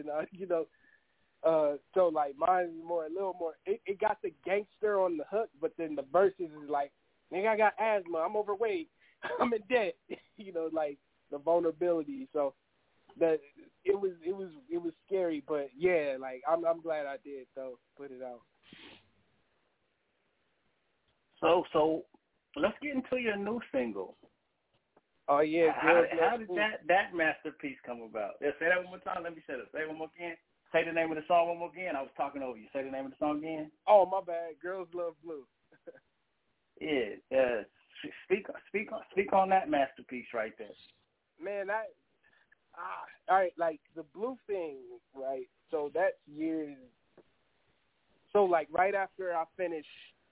So, like, mine is a little more, it got the gangster on the hook, but then the verses is like, nigga, I got asthma. I'm overweight. I'm in debt. Like, the vulnerability. So, it was scary, but, yeah, like, I'm glad I did, though, put it out. So let's get into your new single. Oh, yeah. How did that masterpiece come about? Yeah, say that one more time. Let me say that. Say it one more again. Say the name of the song one more again. I was talking over you. Say the name of the song again. Oh, my bad. Girls Love Blue. Yeah. Speak on that masterpiece right there. Man, all right, like the blue thing, right? So that's years. So like right after I finished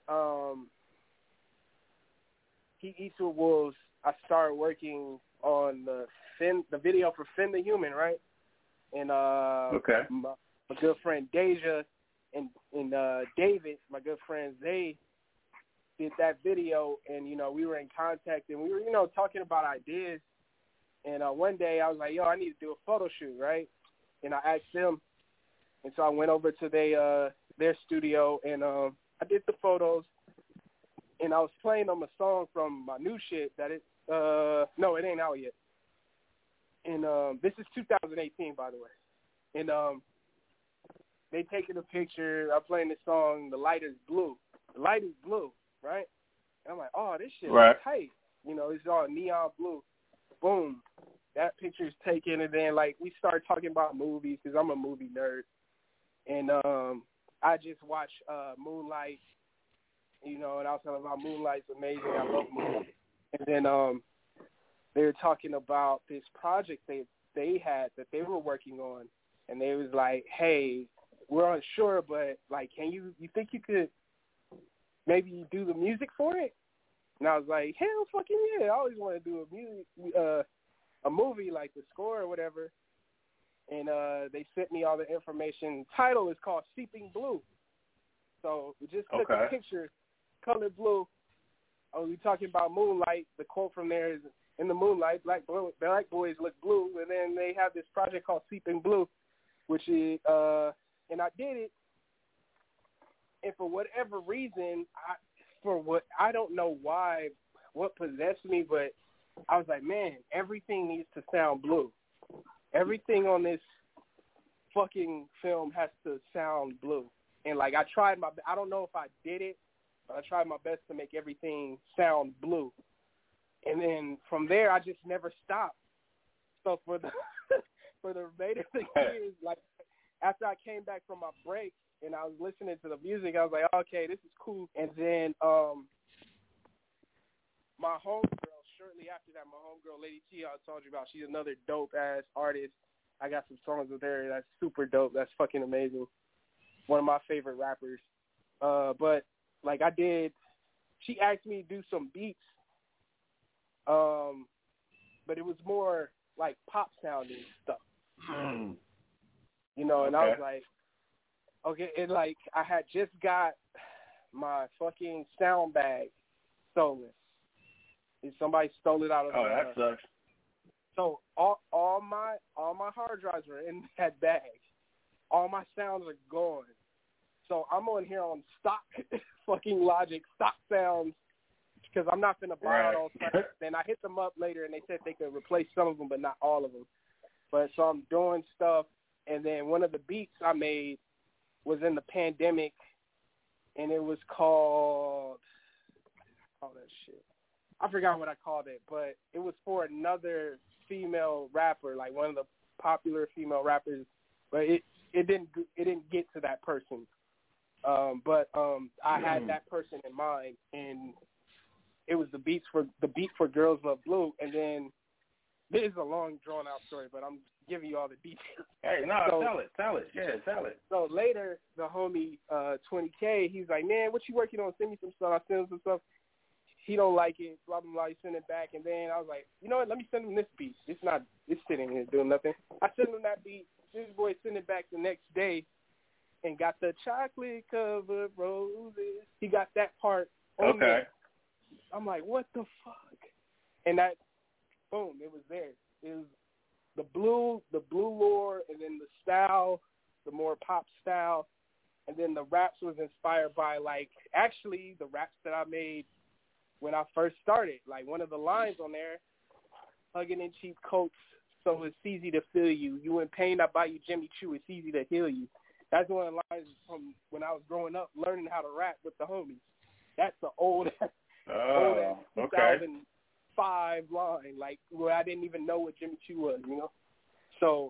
He Eats with Wolves, I started working on the video for Finn the Human, right? And my good friend Deja and David, my good friends, they did that video, and we were in contact, and we were talking about ideas. And one day I was like, yo, I need to do a photo shoot, right? And I asked them, and so I went over to their studio, and I did the photos, and I was playing them a song from my new shit that no, it ain't out yet. And this is 2018, by the way. And they taking a picture. I'm playing the song, The Light is Blue. The light is blue, right? And I'm like, oh, this shit is tight. It's all neon blue. Boom. That picture's taken, and then, like, we started talking about movies because I'm a movie nerd. And I just watched Moonlight, and I was talking about Moonlight's amazing. I love movies. And then they were talking about this project they had that they were working on, and they was like, hey, we're unsure, but, like, you think you could maybe do the music for it? And I was like, hell fucking yeah, I always want to do a movie, like the score or whatever. And they sent me all the information. The title is called Seeping Blue. So we just took a picture, colored blue. We're talking about Moonlight. The quote from there is, in the moonlight, black boys look blue. And then they have this project called Seeping Blue, which is, and I did it. And for whatever reason, I don't know why, what possessed me, but I was like, man, everything needs to sound blue. Everything on this fucking film has to sound blue. And like I tried I don't know if I did it, but I tried my best to make everything sound blue. And then from there, I just never stopped. So for the remainder of the years, like after I came back from my break and I was listening to the music, I was like, okay, this is cool. And then my homegirl, shortly after that, my homegirl, Lady T, I told you about, she's another dope-ass artist. I got some songs with her that's super dope. That's fucking amazing. One of my favorite rappers. But, like, she asked me to do some beats, but it was more, like, pop-sounding stuff. You know, and I was like, okay, and, like, I had just got my fucking sound bag stolen. And somebody stole it out of that sucks. So all my hard drives were in that bag. All my sounds are gone. So I'm on here on stock fucking Logic, stock sounds, because I'm not gonna buy it all the time. Then I hit them up later, and they said they could replace some of them, but not all of them. But so I'm doing stuff, and then one of the beats I made was in the pandemic, and it was called that shit. I forgot what I called it, but it was for another female rapper, like one of the popular female rappers, but it didn't get to that person. But I had that person in mind, and it was the beat for Girls Love Blue. And then this is a long drawn out story, but I'm giving you all the details. Hey, no, tell it. Yeah, tell it. So later, the homie 20K, he's like, man, what you working on? Send me some stuff. I sent him some stuff. He don't like it, blah, blah, blah. He sent it back. And then I was like, you know what? Let me send him this beat. It's sitting here doing nothing. I sent him that beat. This boy sent it back the next day and got the chocolate-covered roses. He got that part on there. I'm like, what the fuck? And that, boom, it was there. It was the blue lore, and then the style, the more pop style. And then the raps was inspired by, like, actually the raps that I made when I first started. Like, one of the lines on there, hugging in cheap coats, so it's easy to feel you. You in pain, I buy you Jimmy Choo, it's easy to heal you. That's one of the lines from when I was growing up, learning how to rap with the homies. That's the old 2005 line, like, where I didn't even know what Jimmy Choo was, you know? So,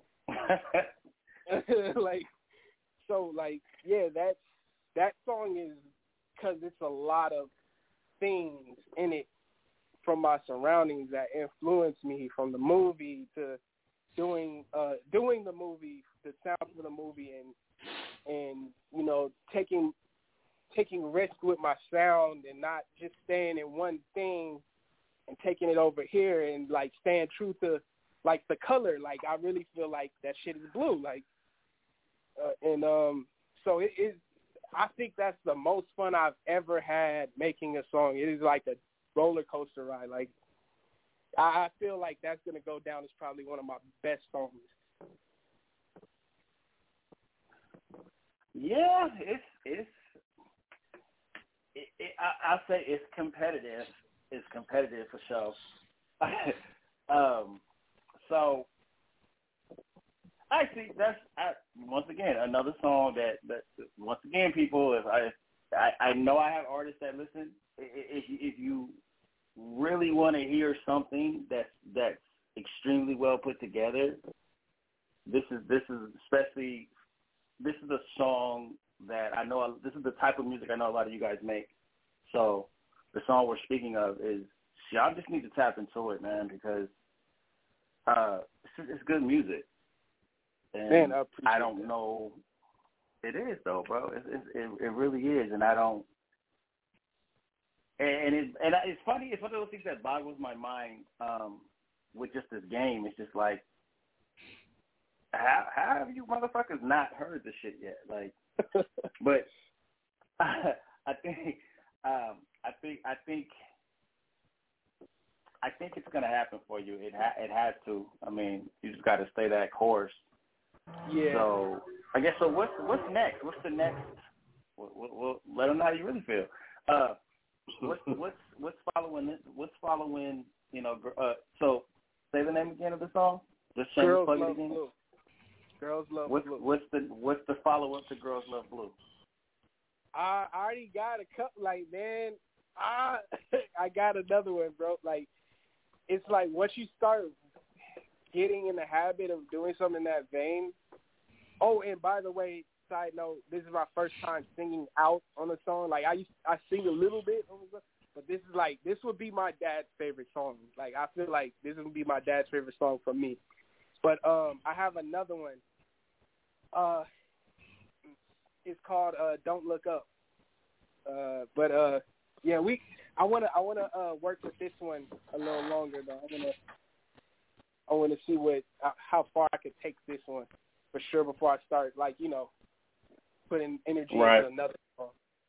yeah, that song is, because it's a lot of things in it from my surroundings that influenced me, from the movie to doing the movie, the sound of the movie, and you know, taking risk with my sound and not just staying in one thing and taking it over here, and like staying true to like the color. Like, I really feel like that shit is blue. Like, so it is. I think that's the most fun I've ever had making a song. It is like a roller coaster ride. Like, I feel like that's gonna go down as probably one of my best songs. Yeah, I'll say it's competitive. It's competitive for sure. So I see once again another song that once again, people, if I know I have artists that listen. If you really want to hear something that's extremely well put together, this is a song that I know. This is the type of music I know a lot of you guys make. So the song we're speaking of is, y'all just need to tap into it, man, because it's good music. And man, I don't know. It is though, bro. It really is, and I don't. And it's funny. It's one of those things that boggles my mind with just this game. It's just like, how have you motherfuckers not heard this shit yet? Like, but I think it's gonna happen for you. It has to. I mean, you just got to stay that course. Yeah. So I guess so. What's next? What's the next? We'll let them know how you really feel. What's following this? What's following? You know. So say the name again of the song. Just plug it again. Blue. Girls Love Blue. What's the follow up to Girls Love Blue? I already got a couple. Like, man, I got another one, bro. Like, it's like once you start getting in the habit of doing something in that vein. Oh, and by the way, side note, this is my first time singing out on a song. Like, I sing a little bit, but this would be my dad's favorite song. Like, I feel like this would be my dad's favorite song from me. But I have another one. It's called "Don't Look Up." Yeah, I wanna work with this one a little longer though. I wanna see how far I could take this one for sure before I start, like, you know, putting energy into another song.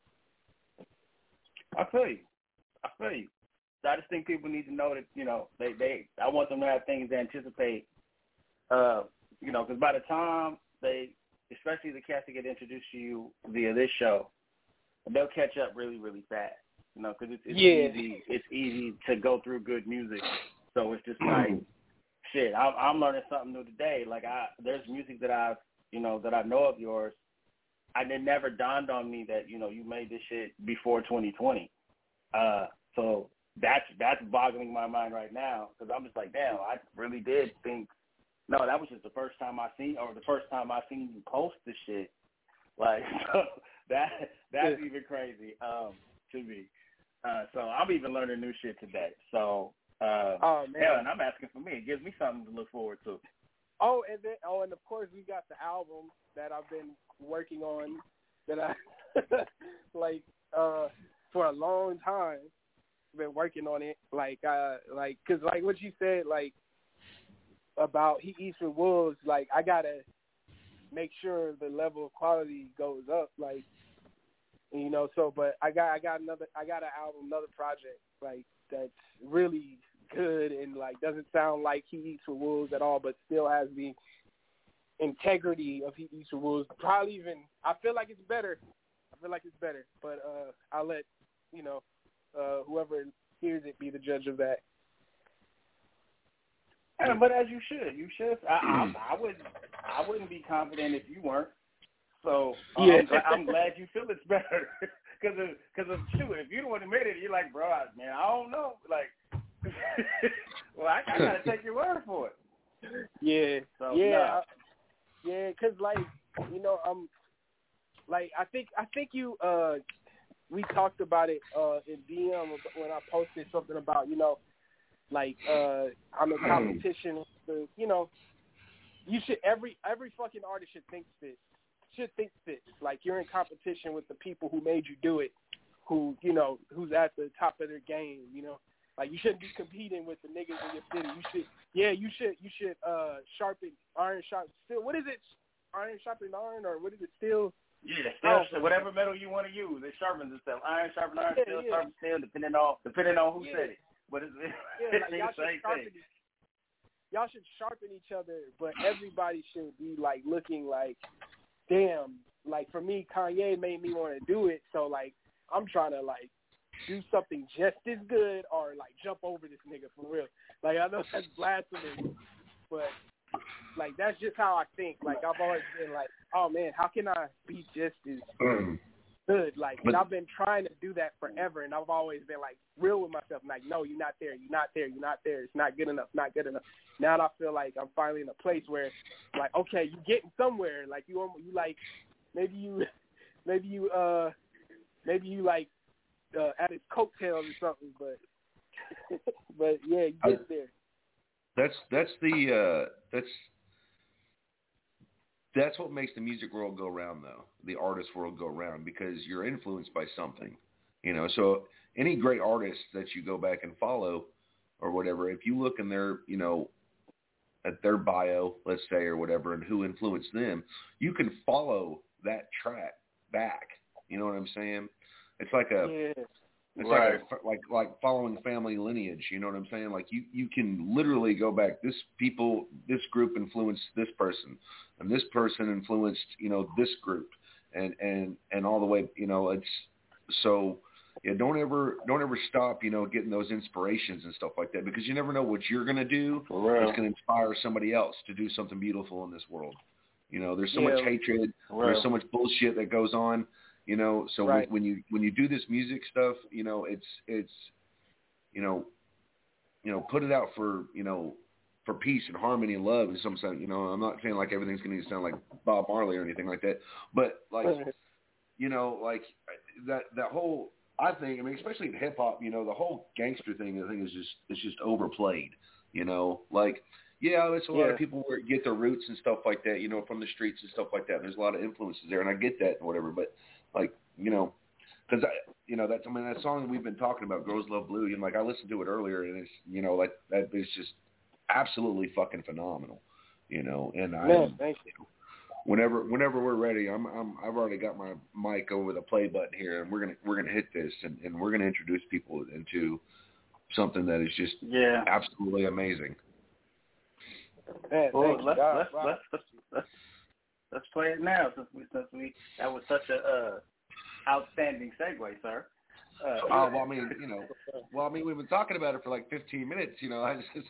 I feel you. I just think people need to know that, you know, I want them to have things to anticipate. You know, because by the time especially the cats that get introduced to you via this show, they'll catch up really, really fast. You know, because it's easy to go through good music. So it's just like, shit, I'm learning something new today. Like, there's music that I know of yours, and it never dawned on me that, you know, you made this shit before 2020. So that's boggling my mind right now, because I'm just like, damn, I really did think. No, that was just the first time I seen you post this shit. Like, so that's even crazy to me. So I'm even learning new shit today. So, man, hell, and I'm asking for me. It gives me something to look forward to. And of course we got the album that I've been working on, that I for a long time. Been working on it, cause like what you said, like, about He Eats with Wolves, like, I gotta make sure the level of quality goes up, like, you know. So, but I got an album, another project, like, that's really good and, like, doesn't sound like He Eats with Wolves at all, but still has the integrity of He Eats with Wolves. Probably even, I feel like it's better, but I'll let, you know, whoever hears it be the judge of that. Yeah, but as you should. I wouldn't be confident if you weren't. So I'm glad you feel it's better. Because if you don't want to admit it, you're like, bro, I don't know. Like, well, I gotta take your word for it. Yeah. So, yeah. Yeah. Because, like, you know, I think you we talked about it in DM when I posted something about, you know, like, I'm in competition with, you know, you should, every fucking artist should think this. Like, you're in competition with the people who made you do it, who, you know, who's at the top of their game, you know. Like, you shouldn't be competing with the niggas in your city. You should sharpen iron, steel. What is it? Iron sharpen iron, or what is it, steel? Yeah, steel, whatever metal you want to use, it sharpens itself. Iron sharpen iron, steel sharpen steel, depending on who said it. But it's like, y'all should sharpen each other, but everybody should be, like, looking like, damn, like, for me, Kanye made me want to do it, so, like, I'm trying to, like, do something just as good or, like, jump over this nigga for real. Like, I know that's blasphemous, but, like, that's just how I think. Like, I've always been like, oh, man, how can I be just as good? Like, and I've been trying to do that forever, and I've always been, like, real with myself. I'm like, no, you're not there. It's not good enough. Now I feel like I'm finally in a place where, like, okay, you're getting somewhere. Like, you like, maybe you like, at his coattails or something, but yeah, you get there. That's what makes the music world go round, though. The artist world go round, because you're influenced by something, you know. So any great artist that you go back and follow, or whatever, if you look in their, you know, at their bio, let's say, or whatever, and who influenced them, you can follow that track back. You know what I'm saying? It's like like following family lineage. You know what I'm saying? Like, you can literally go back. This group influenced this person, and this person influenced, you know, this group, and all the way. You know, it's so. Yeah, don't ever stop, you know, getting those inspirations and stuff like that, because you never know what you're gonna do. It's gonna inspire somebody else to do something beautiful in this world. You know, there's so much hatred. Right. There's so much bullshit that goes on. You know, so right. when you do this music stuff, you know, it's you know, put it out for, you know, for peace and harmony and love and some sense. You know, I'm not saying like everything's going to sound like Bob Marley or anything like that, but like, you know, like that whole, I think, I mean, especially in hip hop, you know, the whole gangster thing, I think is just overplayed. You know, like, yeah, it's a lot of people where get their roots and stuff like that, you know, from the streets and stuff like that. And there's a lot of influences there, and I get that and whatever. But like, you know, because you know, that song that we've been talking about, "Girls Love Blue," and like I listened to it earlier, and it's, you know, like that is just absolutely fucking phenomenal, you know. And thank you. Whenever we're ready, I've already got my mic over the play button here, and we're gonna hit this, and we're gonna introduce people into something that is just absolutely amazing. Man, well, let's play it now since we that was such a outstanding segue, sir. Well, I mean, you know, we've been talking about it for like 15 minutes. You know, I just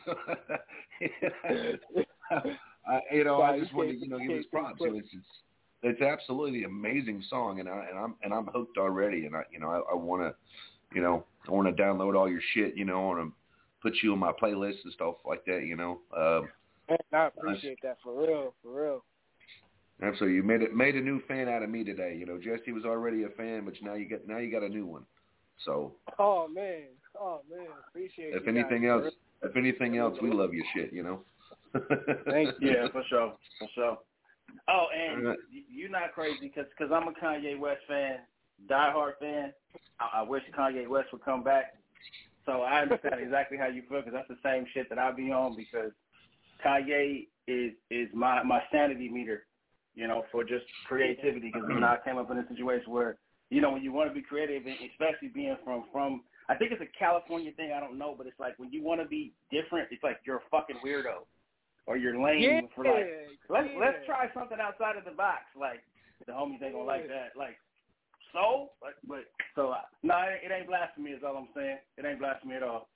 want to, you know, give this props. You know, it's absolutely an amazing song, and I'm hooked already. And I want to, you know, I want to download all your shit. You know, I want to put you on my playlist and stuff like that. You know. Man, I appreciate that for real. Absolutely, you made a new fan out of me today. You know, Jesse was already a fan, but now you got a new one. So. Oh man, appreciate it. If anything else, we love your shit. You know. Thank you. Yeah, for sure. Oh, and you're not crazy because I'm a Kanye West fan, diehard fan. I wish Kanye West would come back. So I understand exactly how you feel, because that's the same shit that I be on, because Kanye is my sanity meter, you know, for just creativity. Because, you know, I came up in a situation where, you know, when you want to be creative, and especially being from I think it's a California thing, I don't know, but it's like when you want to be different, it's like you're a fucking weirdo or you're lame for like, let's try something outside of the box. Like, the homies ain't gonna like that. Like, so, but it ain't blasphemy is all I'm saying. It ain't blasphemy at all.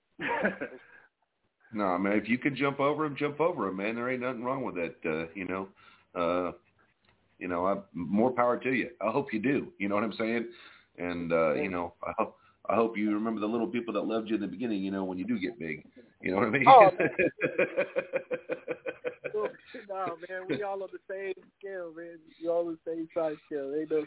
No, man, if you can jump over him, man. There ain't nothing wrong with that, you know. You know, more power to you. I hope you do. You know what I'm saying? And, you know, I hope you remember the little people that loved you in the beginning, you know, when you do get big. You know what I mean? Oh, no, man, we all on the same scale, man. We all on the same size scale. They know.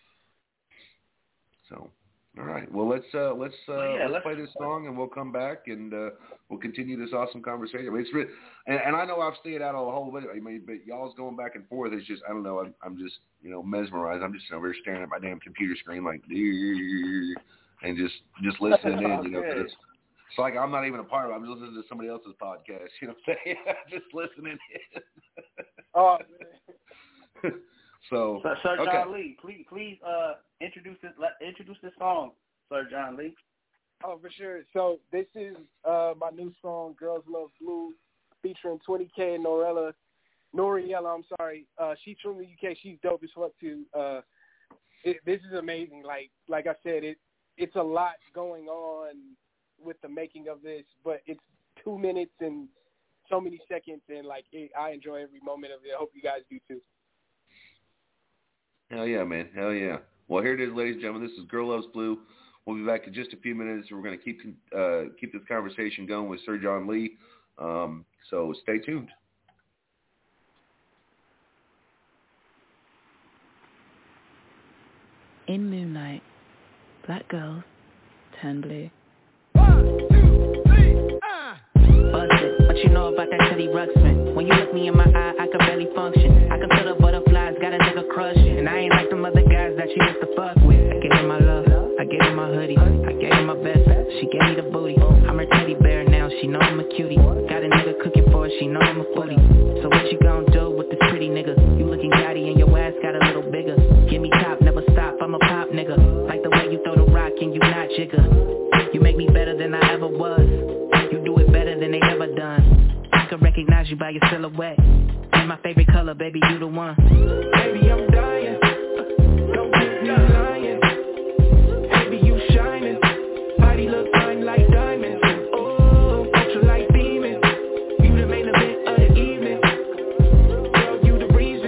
So, all right. Well, let's play this song, and we'll come back, and we'll continue this awesome conversation. I mean, it's and I know I've stayed out of the whole video. I mean, but y'all's going back and forth. It's just, I don't know. I'm just, you know, mesmerized. I'm just over here staring at my damn computer screen like, and just listening in. You know, it's like I'm not even a part of it. I'm just listening to somebody else's podcast. You know what I'm saying? Just listening in. Oh man. So, Sir John Lee, please introduce this song, Sir John Lee. Oh, for sure. So this is my new song, "Girls Love Blue," featuring 20K and Noriella. I'm sorry. She's from the UK. She's dope as fuck too. This is amazing. Like I said, it's a lot going on with the making of this, but it's 2 minutes and so many seconds, and I enjoy every moment of it. I hope you guys do too. Hell yeah, man. Hell yeah. Well, here it is, ladies and gentlemen. This is Girl Loves Blue. We'll be back in just a few minutes. We're going to keep this conversation going with Sir John Lee. So stay tuned. In moonlight, black girls turn blue. 1, 2, 3, Busted, what you know about that Teddy Ruxpin? When you look me in my eye, I can barely function. I can feel the butterflies, got a nigga crushing. And I ain't like them other guys that you used to fuck with. I gave her my love, I gave her my hoodie, I gave her my best, she gave me the booty. I'm her teddy bear now, she know I'm a cutie. Got a nigga cooking for her, she know I'm a foodie. So what you gon' do with this pretty nigga? You looking gaudy and your ass got a little bigger. Give me top, never stop, I'm a pop nigga. Like the way you throw the rock and you not jigger. You make me better than I ever was. You do it better than they ever done. I can recognize you by your silhouette. And my favorite color, baby, you the one. Baby, I'm dying. Don't keep me lying. Baby, you shining. Body look fine like diamonds. Oh, ultra light beaming. You the main event of the evening. Girl, you the reason.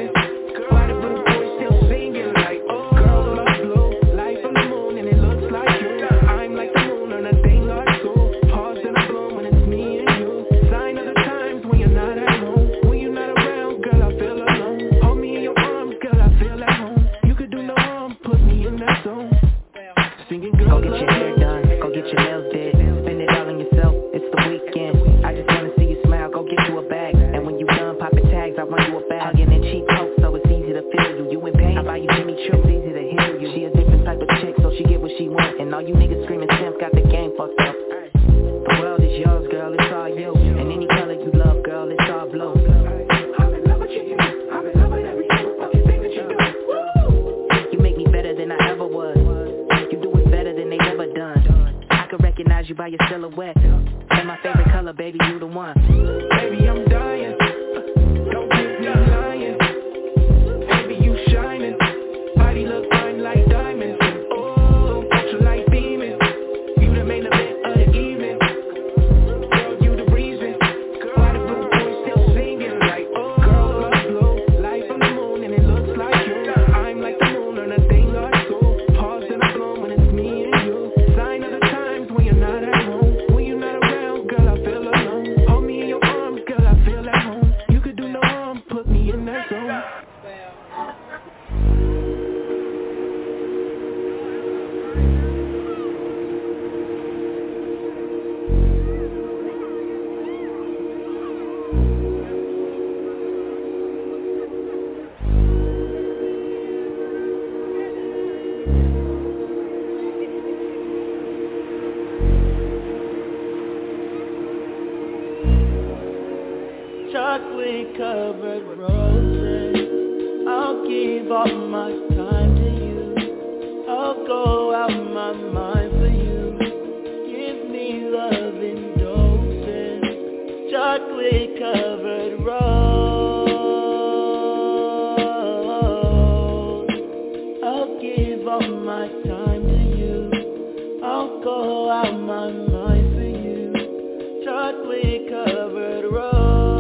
Go get your hair done, go get your nails did. Spend it all on yourself, it's the weekend. I just wanna see you smile, go get you a bag. And when you done popping tags, I run you a bag. Hugging and cheap coke, so it's easy to feel you. You in pain, I buy you Jimmy Choo, it's easy to heal you. She a different type of chick, so she get what she want. And all you niggas screaming simp got the game fucked up. The world is yours, girl, it's all you. And any color you love, girl, it's all blue. I'm in love with you, I'm in love with every single fucking thing that you do. You make me better than I ever was. You do it better than they ever done. I can recognize you by your silhouette. And my favorite color, baby, you the one. Baby, I'm dying. Don't keep me lying. Baby, you shining. Body look fine like diamonds. Oh, ultralight beaming. You the main event of the evening. Girl, you the reason. Why the blue boy still singing like, oh, girl, love glow. Light from the moon and it looks like you. I'm like the moon on a thing or so. Pause and I blow when it's me and you. Sign of the times when you're not at home. When you're not around, girl, I feel alone. Hold me in your arms, girl, I feel at home. You could do no harm, put me in that zone. Chocolate covered roses, I'll give all my time to you. I'll go out my mind for you. Give me love in doses. Chocolate covered rose, I'll give all my time to you. I'll go out my mind for you. Chocolate covered rose,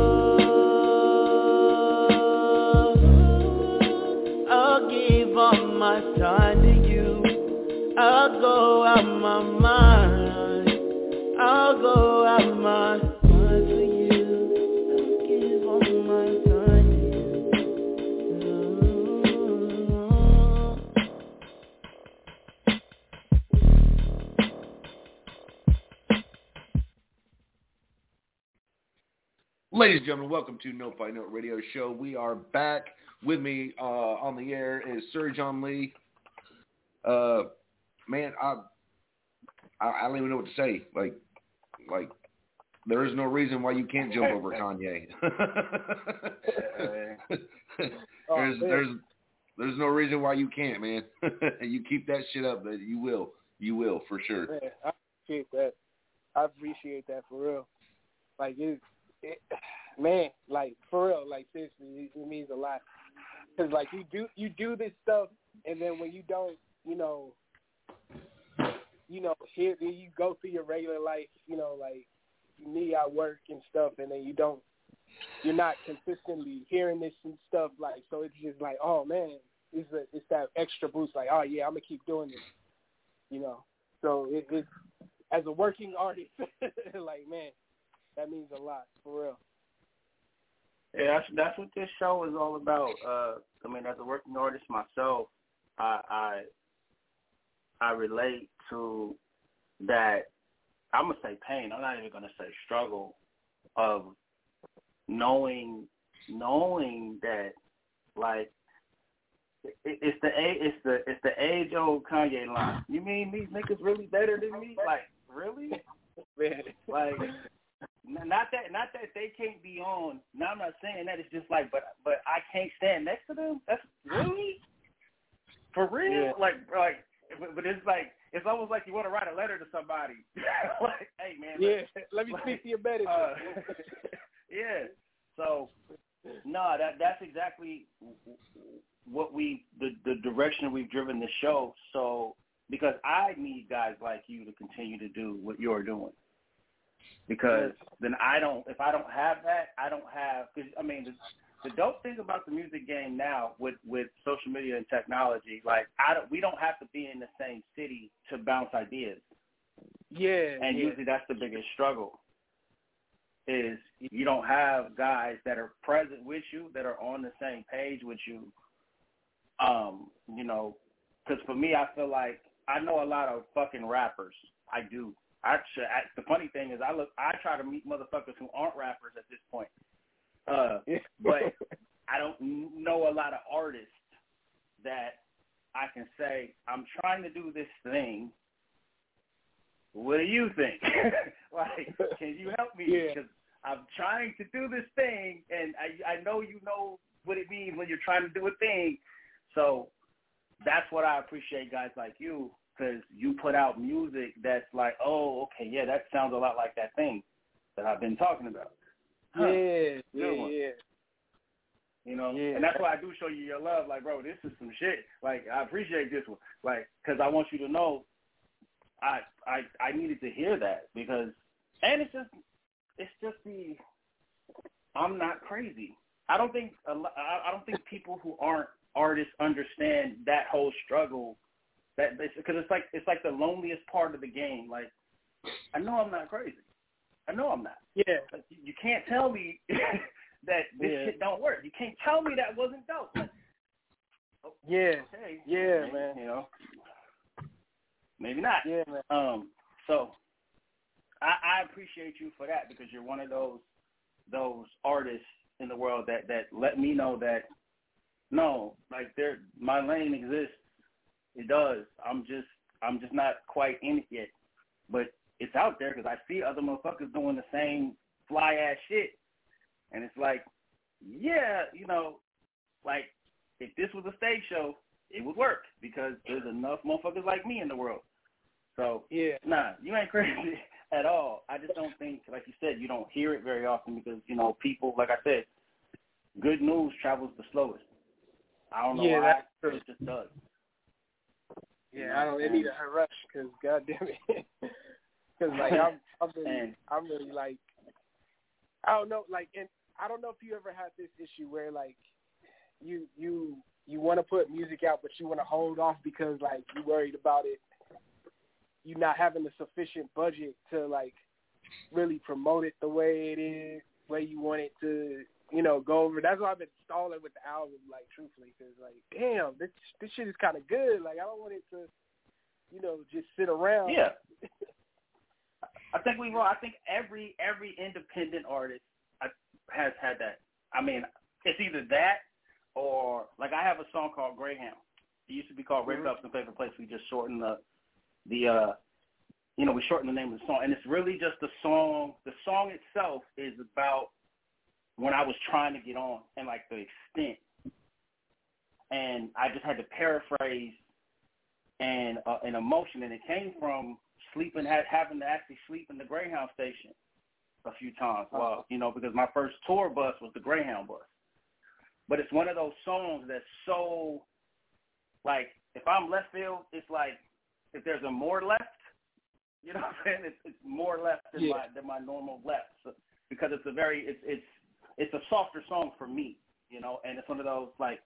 all my time to you. I'll go out my mind. I'll go out my mind for you. I'll give all my time Ladies and gentlemen, welcome to Note by Note Radio Show. We are back. With me on the air is Sir John Lee. Man, I don't even know what to say. Like, there is no reason why you can't jump over Kanye. There's no reason why you can't, man. You keep that shit up, but you will for sure. Man, I appreciate that. I appreciate that for real. Like man, like for real, like seriously, it means a lot. Cause like you do this stuff, and then when you don't, here you go through your regular life, like me, I work and stuff, and then you're not consistently hearing this and stuff, like, so it's just like, oh man, it's that extra boost, like, oh yeah, I'm gonna keep doing this, So it as a working artist, like, man, that means a lot for real. Yeah, that's what this show is all about. As a working artist myself, I relate to that. I'm gonna say pain. I'm not even gonna say struggle of knowing that, like, it's the age old Kanye line. You mean these niggas really better than me? Like, really? Like. Not that they can't be on. No, I'm not saying that. It's just like, but I can't stand next to them. That's really for real. Yeah. Like, but it's like it's almost like you want to write a letter to somebody. Like, hey man. Yeah. Let me speak to your better. Yeah. So no, that's exactly what the direction we've driven the show. So because I need guys like you to continue to do what you're doing. Because then if I don't have that, because the dope thing about the music game now with social media and technology, like we don't have to be in the same city to bounce ideas. Yeah. And usually that's the biggest struggle is you don't have guys that are present with you, that are on the same page with you. Because for me, I feel like I know a lot of fucking rappers. I do. The funny thing is, I try to meet motherfuckers who aren't rappers at this point. But I don't know a lot of artists that I can say, I'm trying to do this thing. What do you think? Like, can you help me? Because I'm trying to do this thing, and I know you know what it means when you're trying to do a thing. So that's what I appreciate guys like you, because you put out music that's like, oh, okay, yeah, that sounds a lot like that thing that I've been talking about. Yeah. You know, and that's why I do show you your love. Like, bro, this is some shit. Like, I appreciate this one. Like, because I want you to know I needed to hear that because, and it's just the, I'm not crazy. I don't think people who aren't artists understand that whole struggle. That because it's like the loneliest part of the game. Like, I know I'm not crazy. I know I'm not. Yeah. Like, you can't tell me that this shit don't work. You can't tell me that wasn't dope. Like, okay, man. You know, maybe not. Yeah, man. So I appreciate you for that because you're one of those artists in the world that let me know that no, like my lane exists. It does. I'm just not quite in it yet, but it's out there because I see other motherfuckers doing the same fly ass shit, and it's like, yeah, you know, like if this was a stage show, it would work because there's enough motherfuckers like me in the world. So nah, you ain't crazy at all. I just don't think, like you said, you don't hear it very often because you know people, like I said, good news travels the slowest. I don't know why, but it just does. Yeah, I don't. It need a rush because goddamn it, because like I'm really like, I don't know, like, and I don't know if you ever had this issue where like you want to put music out, but you want to hold off because like you worried about it, you not having the sufficient budget to like really promote it the way it is, way you want it to. You know, go over. That's why I've been stalling with the album, like, truthfully, because, like, damn, this shit is kind of good. Like, I don't want it to, you know, just sit around. Yeah. I think every independent artist has had that. I mean, it's either that or, like, I have a song called Greyhound. It used to be called Red Cups and Paper Plates. We just shortened we shortened the name of the song. And it's really just the song. The song itself is about when I was trying to get on and like the extent, and I just had to paraphrase an emotion, and it came from having to actually sleep in the Greyhound station a few times. Well, you know, because my first tour bus was the Greyhound bus. But it's one of those songs that's so, like, if I'm left field, it's like if there's a more left, you know what I'm saying? It's more left than my normal left, so, because it's a softer song for me, you know, and it's one of those, like,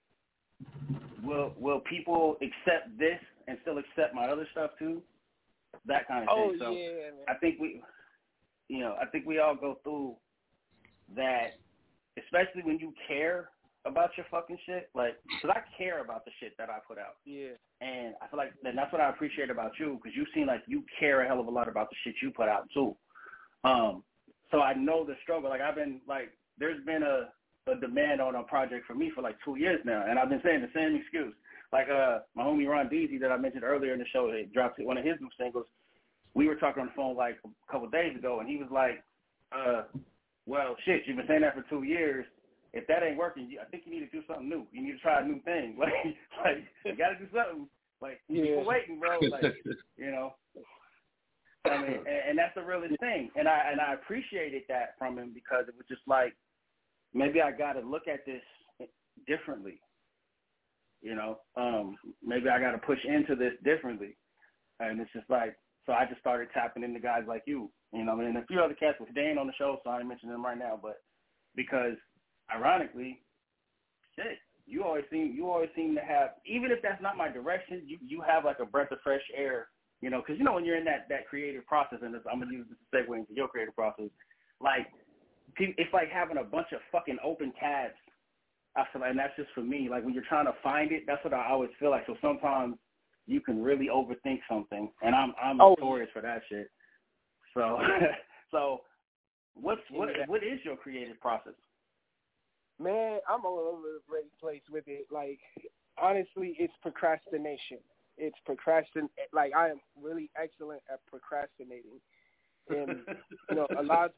will people accept this and still accept my other stuff too? That kind of thing. So man. I think we all go through that, especially when you care about your fucking shit, like, because I care about the shit that I put out. Yeah. And I feel like that's what I appreciate about you, because you seem like you care a hell of a lot about the shit you put out too. So I know the struggle. Like, I've been, like, there's been a demand on a project for me for like 2 years now, and I've been saying the same excuse. Like, my homie Ron Deasy that I mentioned earlier in the show, that dropped one of his new singles, we were talking on the phone like a couple of days ago, and he was like, well, shit, you've been saying that for 2 years. If that ain't working, I think you need to do something new. You need to try a new thing. Like you got to do something. Like, people waiting, bro. Like, you know. I mean, and that's the realest thing. And I appreciated that from him, because it was just like, maybe I got to look at this differently. You know, maybe I got to push into this differently. And it's just like, so I just started tapping into guys like you, you know, and a few other cats with Dan on the show, so I ain't mentioning them right now, but because ironically, shit, you always seem to have, even if that's not my direction, you have like a breath of fresh air, you know, because, you know, when you're in that creative process, and I'm going to use this to segue into your creative process, like, it's like having a bunch of fucking open tabs. I feel like, and that's just for me. Like, when you're trying to find it, that's what I always feel like. So sometimes you can really overthink something, and I'm notorious for that shit. So, what is your creative process? Man, I'm all over the place with it. Like, honestly, it's procrastination. Like, I am really excellent at procrastinating, and a lot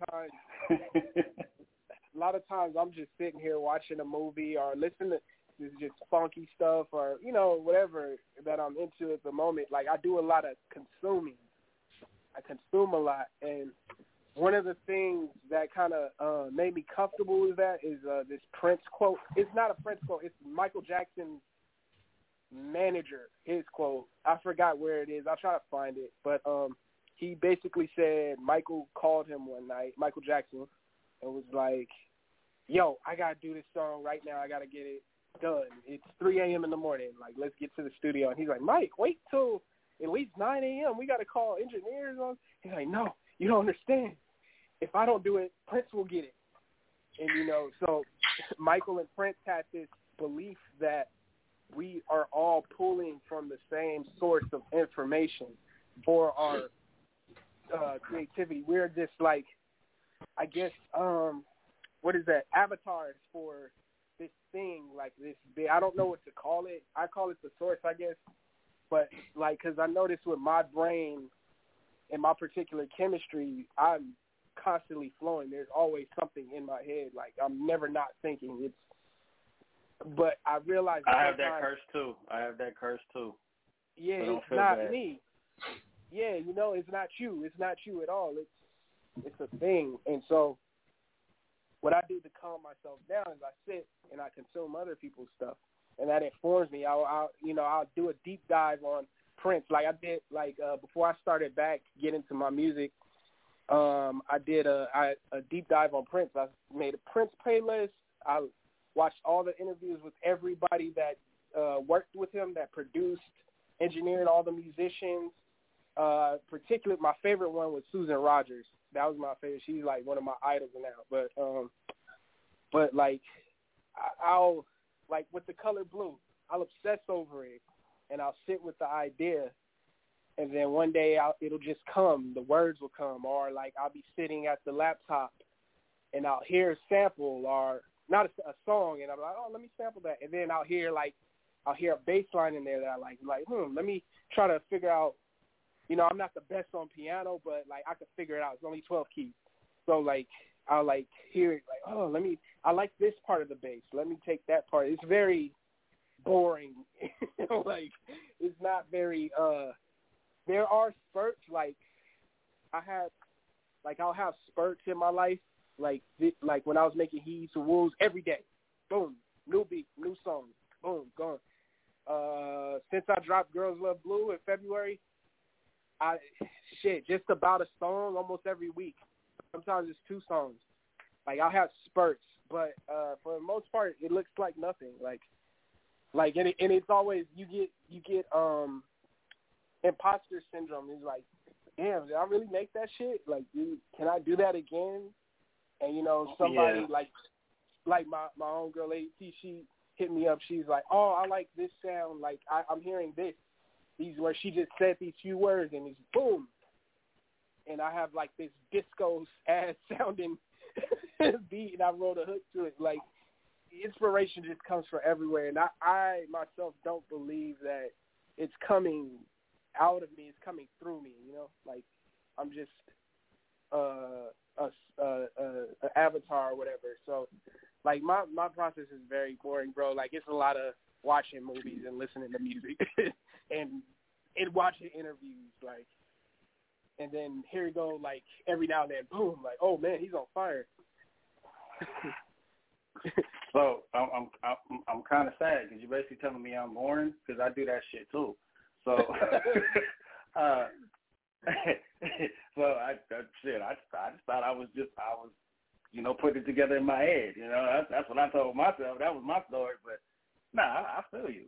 of times I'm just sitting here watching a movie or listening to this just funky stuff or whatever that I'm into at the moment. Like, I do a lot of consuming. I consume a lot, and one of the things that kind of made me comfortable with that is this Prince quote. It's not a Prince quote. It's Michael Jackson's manager, his quote. I forgot where it is. I'll try to find it. But he basically said Michael called him one night, Michael Jackson, and was like, yo, I got to do this song right now. I got to get it done. It's 3 a.m. in the morning. Like, let's get to the studio. And he's like, Mike, wait till at least 9 a.m. We got to call engineers on. He's like, no, you don't understand. If I don't do it, Prince will get it. And, so Michael and Prince had this belief that we are all pulling from the same source of information for our creativity. We're just like, I guess, what is that, avatars for this thing, like this big, I don't know what to call it. I call it the source, I guess. But, like, because I noticed with my brain and my particular chemistry, I'm constantly flowing. There's always something in my head. Like, I'm never not thinking. But I realized I have that curse too. Yeah, so it's not bad. me. Yeah, it's not you. It's not you at all. It's a thing. And so what I do to calm myself down is I sit and I consume other people's stuff, and that informs me. I'll do a deep dive on Prince. Like I did, before I started back getting into my music, I did a deep dive on Prince. I made a Prince playlist. I watched all the interviews with everybody that worked with him, that produced, engineered, all the musicians. Particularly, my favorite one was Susan Rogers. That was my favorite. She's like one of my idols now. But like, I'll like with The Color Blue, I'll obsess over it, and I'll sit with the idea, and then one day it'll just come. The words will come, or like I'll be sitting at the laptop, and I'll hear a sample or not a song, and I'm like, oh, let me sample that, and then I'll hear a bass line in there that I like, let me try to figure out. I'm not the best on piano, but like I can figure it out. It's only 12 keys, so like I'll like hear it, like, oh, I like this part of the bass. Let me take that part. It's very boring, like it's not very. There are spurts, like I'll have spurts in my life, like when I was making He's to Wolves every day, boom, new beat, new song, boom, gone. Since I dropped Girls Love Blue in February, just about a song almost every week. Sometimes it's 2 songs. Like I'll have spurts, but for the most part, it looks like nothing. And it's always you get imposter syndrome. It's like, damn, did I really make that shit? Like, can I do that again? And somebody like my own girl AT, she hit me up. She's like, oh, I like this sound. Like I'm hearing this. These where she just said these few words and it's boom, and I have like this disco ass sounding beat and I wrote a hook to it. Like inspiration just comes from everywhere, and I myself don't believe that it's coming out of me. It's coming through me. Like I'm just an avatar or whatever. So like my process is very boring, bro. Like it's a lot of watching movies and listening to music and watching interviews, like, and then here you go, like every now and then, boom, like, oh man, he's on fire. So I'm kind of sad because you're basically telling me I'm boring because I do that shit too. So so I just thought I was putting it together in my head. That's what I told myself. That was my story, but. Nah, I feel you.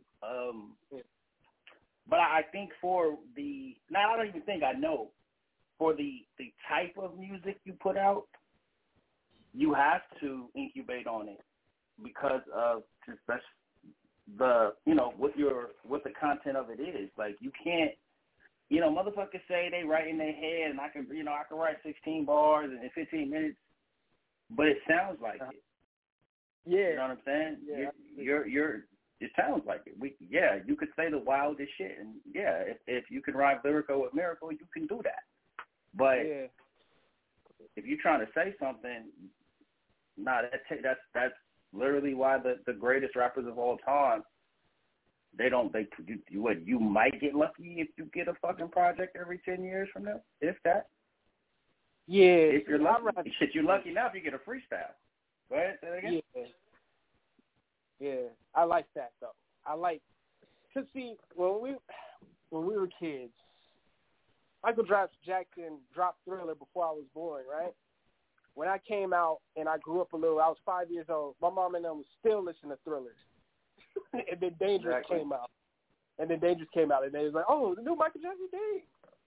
But I think I don't even think I know, for the type of music you put out, you have to incubate on it because of the what the content of it is. Like you can't, motherfuckers say they write in their head and I can write 16 bars in 15 minutes, but it sounds like it. Yeah. You know what I'm saying? Yeah. It sounds like it. You could say the wildest shit, and if you can rhyme lyrical with miracle, you can do that. But if you're trying to say something, that's literally why the greatest rappers of all time, you might get lucky if you get a fucking project every 10 years from now, if that. Yeah. If you're lucky. Shit, you're lucky now if you get a freestyle. Go ahead, say that again. Yeah, I like that though. Cause see, when we were kids, Michael Jackson dropped Thriller before I was born, right? When I came out and I grew up a little, I was 5 years old. My mom and them was still listening to Thriller, and then Dangerous came out, and they was like, "Oh, the new Michael Jackson thing."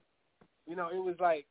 It was like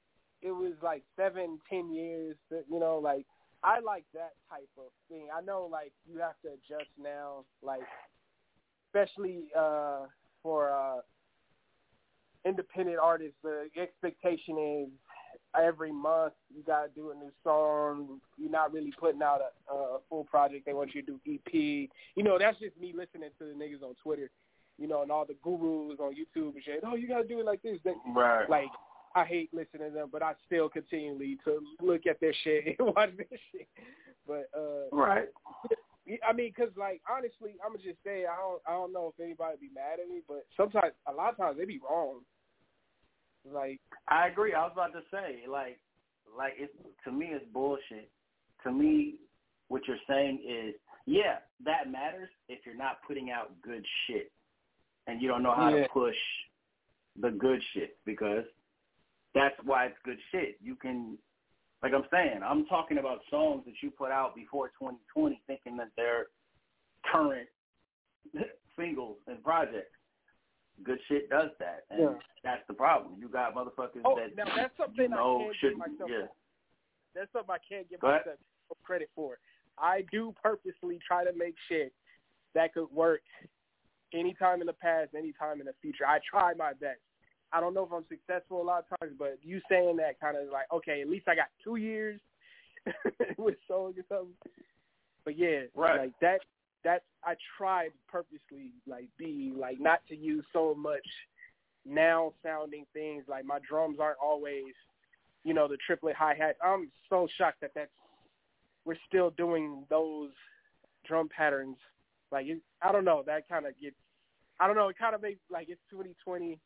7-10 years. Like. I like that type of thing. I know, like, you have to adjust now, like, especially for independent artists. The expectation is every month you got to do a new song. You're not really putting out a full project. They want you to do EP. That's just me listening to the niggas on Twitter, and all the gurus on YouTube and shit. Oh, you got to do it like this. Right. Like, I hate listening to them, but I still continually to look at their shit and watch their shit. But right. I mean, cause like honestly, I'm gonna just say I don't know if anybody be mad at me, but a lot of times they be wrong. Like I agree. I was about to say like it's, to me it's bullshit. To me, what you're saying is that matters if you're not putting out good shit and you don't know how to push the good shit because. That's why it's good shit. You can, like I'm saying, I'm talking about songs that you put out before 2020 thinking that they're current singles and projects. Good shit does that, and that's the problem. You got motherfuckers that now that's something I can't give myself. That's something I can't give myself credit for. I do purposely try to make shit that could work anytime in the past, anytime in the future. I try my best. I don't know if I'm successful a lot of times, but you saying that kind of like, okay, at least I got 2 years with songs or something. But like that I tried purposely, like be like not to use so much now sounding things. Like my drums aren't always, the triplet hi-hat. I'm so shocked that we're still doing those drum patterns. Like I don't know. That kind of gets. I don't know. It kind of makes like it's 2020.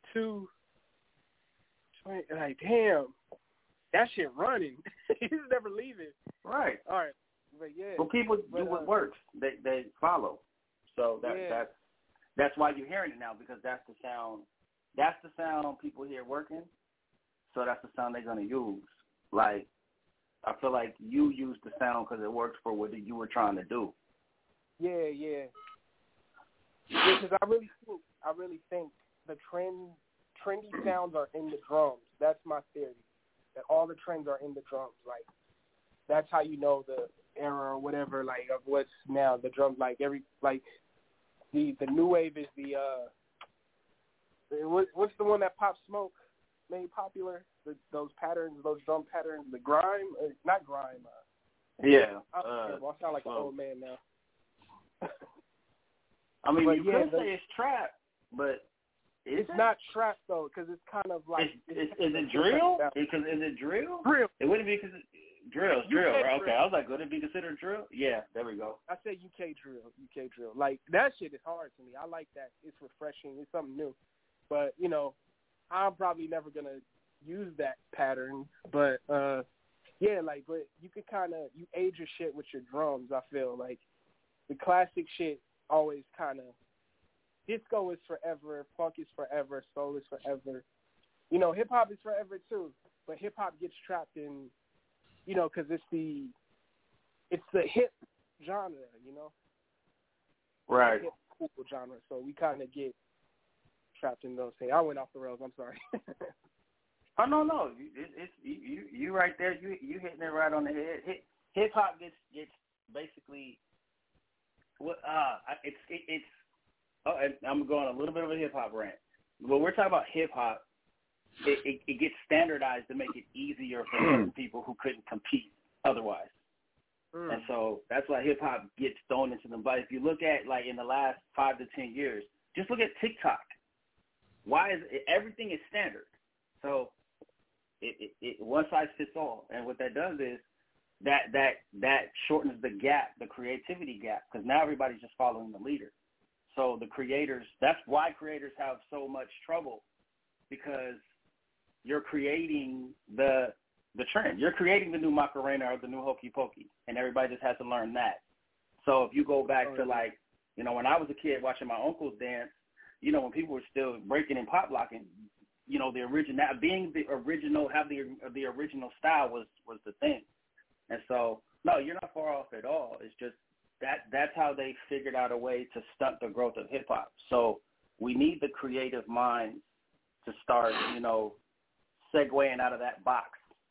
Like damn, that shit running. He's never leaving. Right. All right. But well, people do what works. They follow. So that's why you're hearing it now because that's the sound. That's the sound people hear working. So that's the sound they're gonna use. Like I feel like you used the sound because it works for what you were trying to do. Yeah. Because I really think the trendy sounds are in the drums. That's my theory. That all the trends are in the drums. Like that's how you know the era or whatever. Like of what's now the drums. Like the new wave is the what's the one that Pop Smoke made popular? Those patterns, those drum patterns. The grime, not grime. I sound like an old man now. I mean, you could say it's trap, but it's not trap though, because it's kind of like. Is it drill? Because is it drill? Drill. It wouldn't be because drill. Right? Okay, I was like, would it be considered drill? Yeah, there we go. I say UK drill. Like that shit is hard to me. I like that. It's refreshing. It's something new. But I'm probably never gonna use that pattern. But but you could kind of you age your shit with your drums. I feel like the classic shit always kind of. Disco is forever, funk is forever, soul is forever. Hip hop is forever too. But hip hop gets trapped in, because it's the hip genre, Right. Hip cool genre. So we kind of get trapped in those things. I went off the rails. I'm sorry. Oh no, it's you right there. You hitting it right on the head. Hip hop gets basically what it's and I'm going a little bit of a hip hop rant. When we're talking about hip hop, it gets standardized to make it easier for certain people who couldn't compete otherwise. And so that's why hip hop gets thrown into them. But if you look at like in the last 5 to 10 years, just look at TikTok. Why is everything is standard? So it one size fits all. And what that does is that shortens the gap, the creativity gap, because now everybody's just following the leader. So the creators, that's why creators have so much trouble, because you're creating the trend. You're creating the new Macarena or the new Hokey Pokey, and everybody just has to learn that. So if you go back to like, you know, when I was a kid watching my uncles dance, you know, when people were still breaking and pop locking, you know, the original, being the original, have the original style was the thing. And so, no, you're not far off at all. It's just that's how they figured out a way to stunt the growth of hip hop. So we need the creative minds to start, you know, segueing out of that box,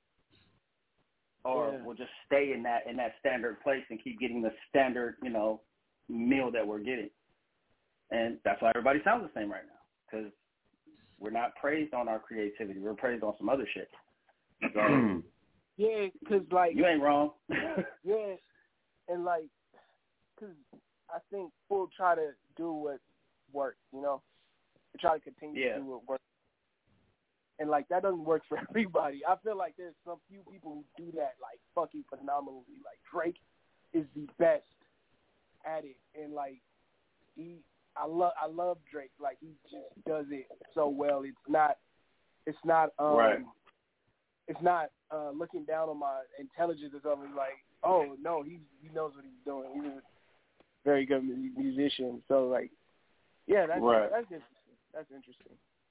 or we'll just stay in that standard place and keep getting the standard, you know, meal that we're getting. And that's why everybody sounds the same right now, because we're not praised on our creativity. We're praised on some other shit. So, yeah, because, like... You ain't wrong. Yeah, and, like, because I think people try to do what works, you know? They try to continue to do what works. And, like, that doesn't work for everybody. I feel like there's some few people who do that, like, fucking phenomenally. Like, Drake is the best at it. And, like, I love Drake. Like, he just does it so well. It's not looking down on my intelligence or something. Like, oh no, he knows what he's doing. He's a very good musician. So, like, yeah, that's interesting. That's interesting.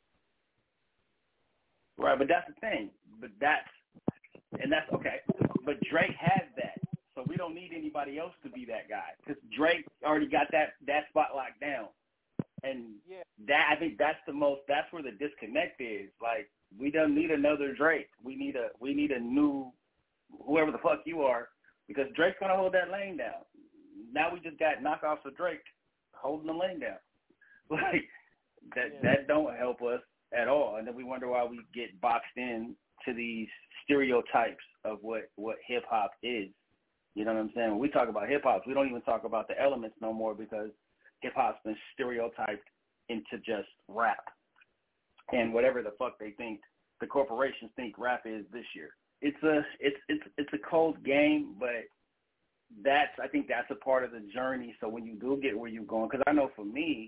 Right, but that's the thing. That's okay. But Drake has that, so we don't need anybody else to be that guy, because Drake already got that spot locked down. And that, I think that's where the disconnect is. Like, we don't need another Drake. We need a new, whoever the fuck you are, because Drake's gonna hold that lane down. Now we just got knockoffs of Drake holding the lane down. Like, that don't help us at all. And then we wonder why we get boxed in to these stereotypes of what hip hop is. You know what I'm saying? When we talk about hip hop, we don't even talk about the elements no more, because hip hop's been stereotyped into just rap and whatever the fuck they think the corporations think rap is this year. It's a cold game, but I think that's a part of the journey. So when you do get where you're going, because I know for me,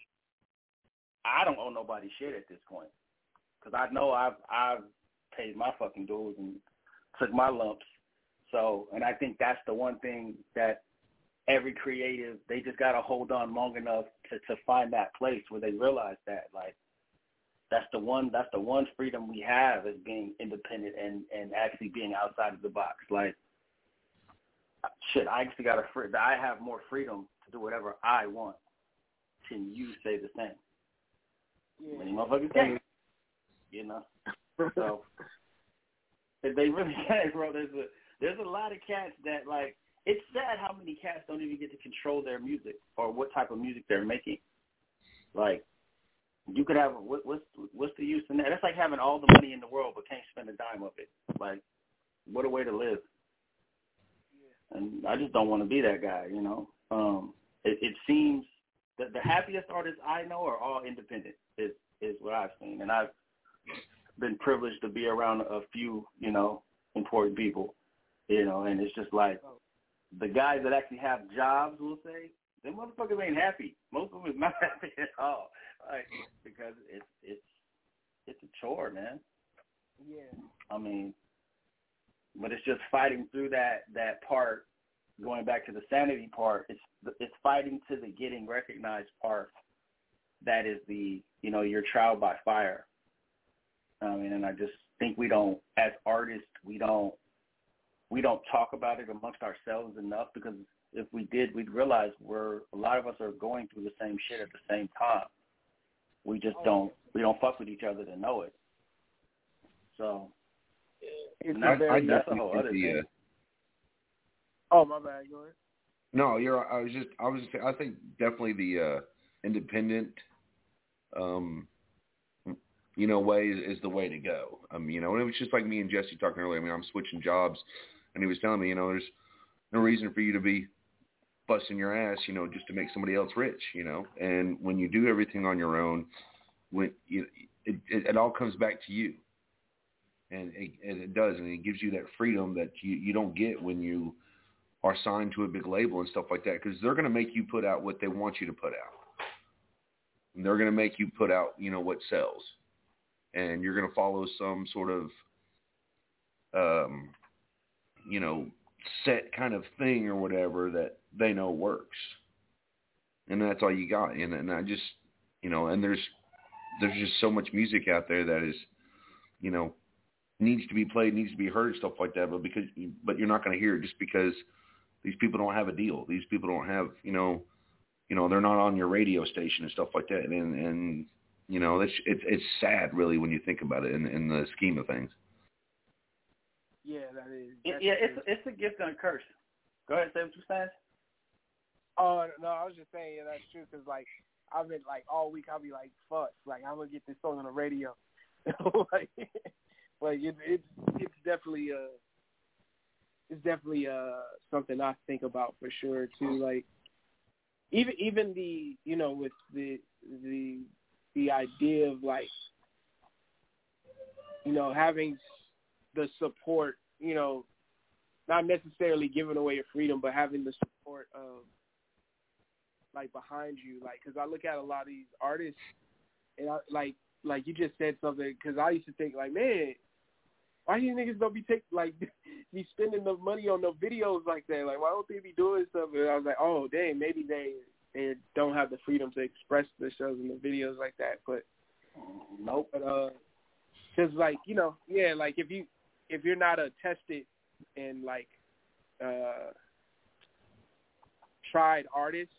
I don't owe nobody shit at this point, because I know I've paid my fucking dues and took my lumps. So, and I think that's the one thing that every creative, they just got to hold on long enough to find that place where they realize that, like, that's the one freedom we have, is being independent and actually being outside of the box. Like, shit, I actually I have more freedom to do whatever I want. Can you say the same? Yeah. Many motherfuckers can't, you know. So if they really can, bro, there's a lot of cats that, like, it's sad how many cats don't even get to control their music or what type of music they're making. Like, you could have what's the use in that? That's like having all the money in the world but can't spend a dime of it. Like, what a way to live. Yeah. And I just don't want to be that guy, you know. It seems that the happiest artists I know are all independent, is what I've seen. And I've been privileged to be around a few, you know, important people, you know, and it's just like the guys that actually have jobs, we'll say, them motherfuckers ain't happy. Most of them is not happy at all, like, because it's a chore, man. Yeah. I mean, but it's just fighting through that part. Going back to the sanity part, it's fighting to the getting recognized part. That is the, you know, your trial by fire. I mean, and I just think we don't, as artists, we don't talk about it amongst ourselves enough, because if we did, we'd realize a lot of us are going through the same shit at the same time. We just don't fuck with each other to know it. So that's a whole other thing. Oh, my bad. Go ahead. No, I was just saying, I think definitely independent, way is the way to go. And it was just like me and Jesse talking earlier. I mean, I'm switching jobs, and he was telling me, there's no reason for you to be busting your ass, just to make somebody else rich, And when you do everything on your own, it all comes back to you, and it does, and it gives you that freedom that you don't get when you are signed to a big label and stuff like that, because they're going to make you put out what they want you to put out. And they're going to make you put out, what sells. And you're going to follow some sort of, set kind of thing or whatever that they know works. And that's all you got. And I just, and there's just so much music out there that is, needs to be played, needs to be heard, stuff like that. But you're not going to hear it just because these people don't have a deal. These people don't have, they're not on your radio station and stuff like that. And it's sad, really, when you think about it in the scheme of things. Yeah, that is. It's a gift and a curse. Go ahead, say what you saying. Oh no, I was just saying that's true because I've been all week I'll be like, fuck, I'm gonna get this song on the radio. It's definitely something I think about for sure too. Even the with the idea of having the support, not necessarily giving away your freedom, but having the support of behind you, because I look at a lot of these artists, and I like you just said something, because I used to think man, why these niggas don't be be spending the money on the videos like that? Why don't they be doing stuff? And I was like, oh dang, maybe they don't have the freedom to express themselves in the videos like that. But nope. But because if you're not a tested and tried artist,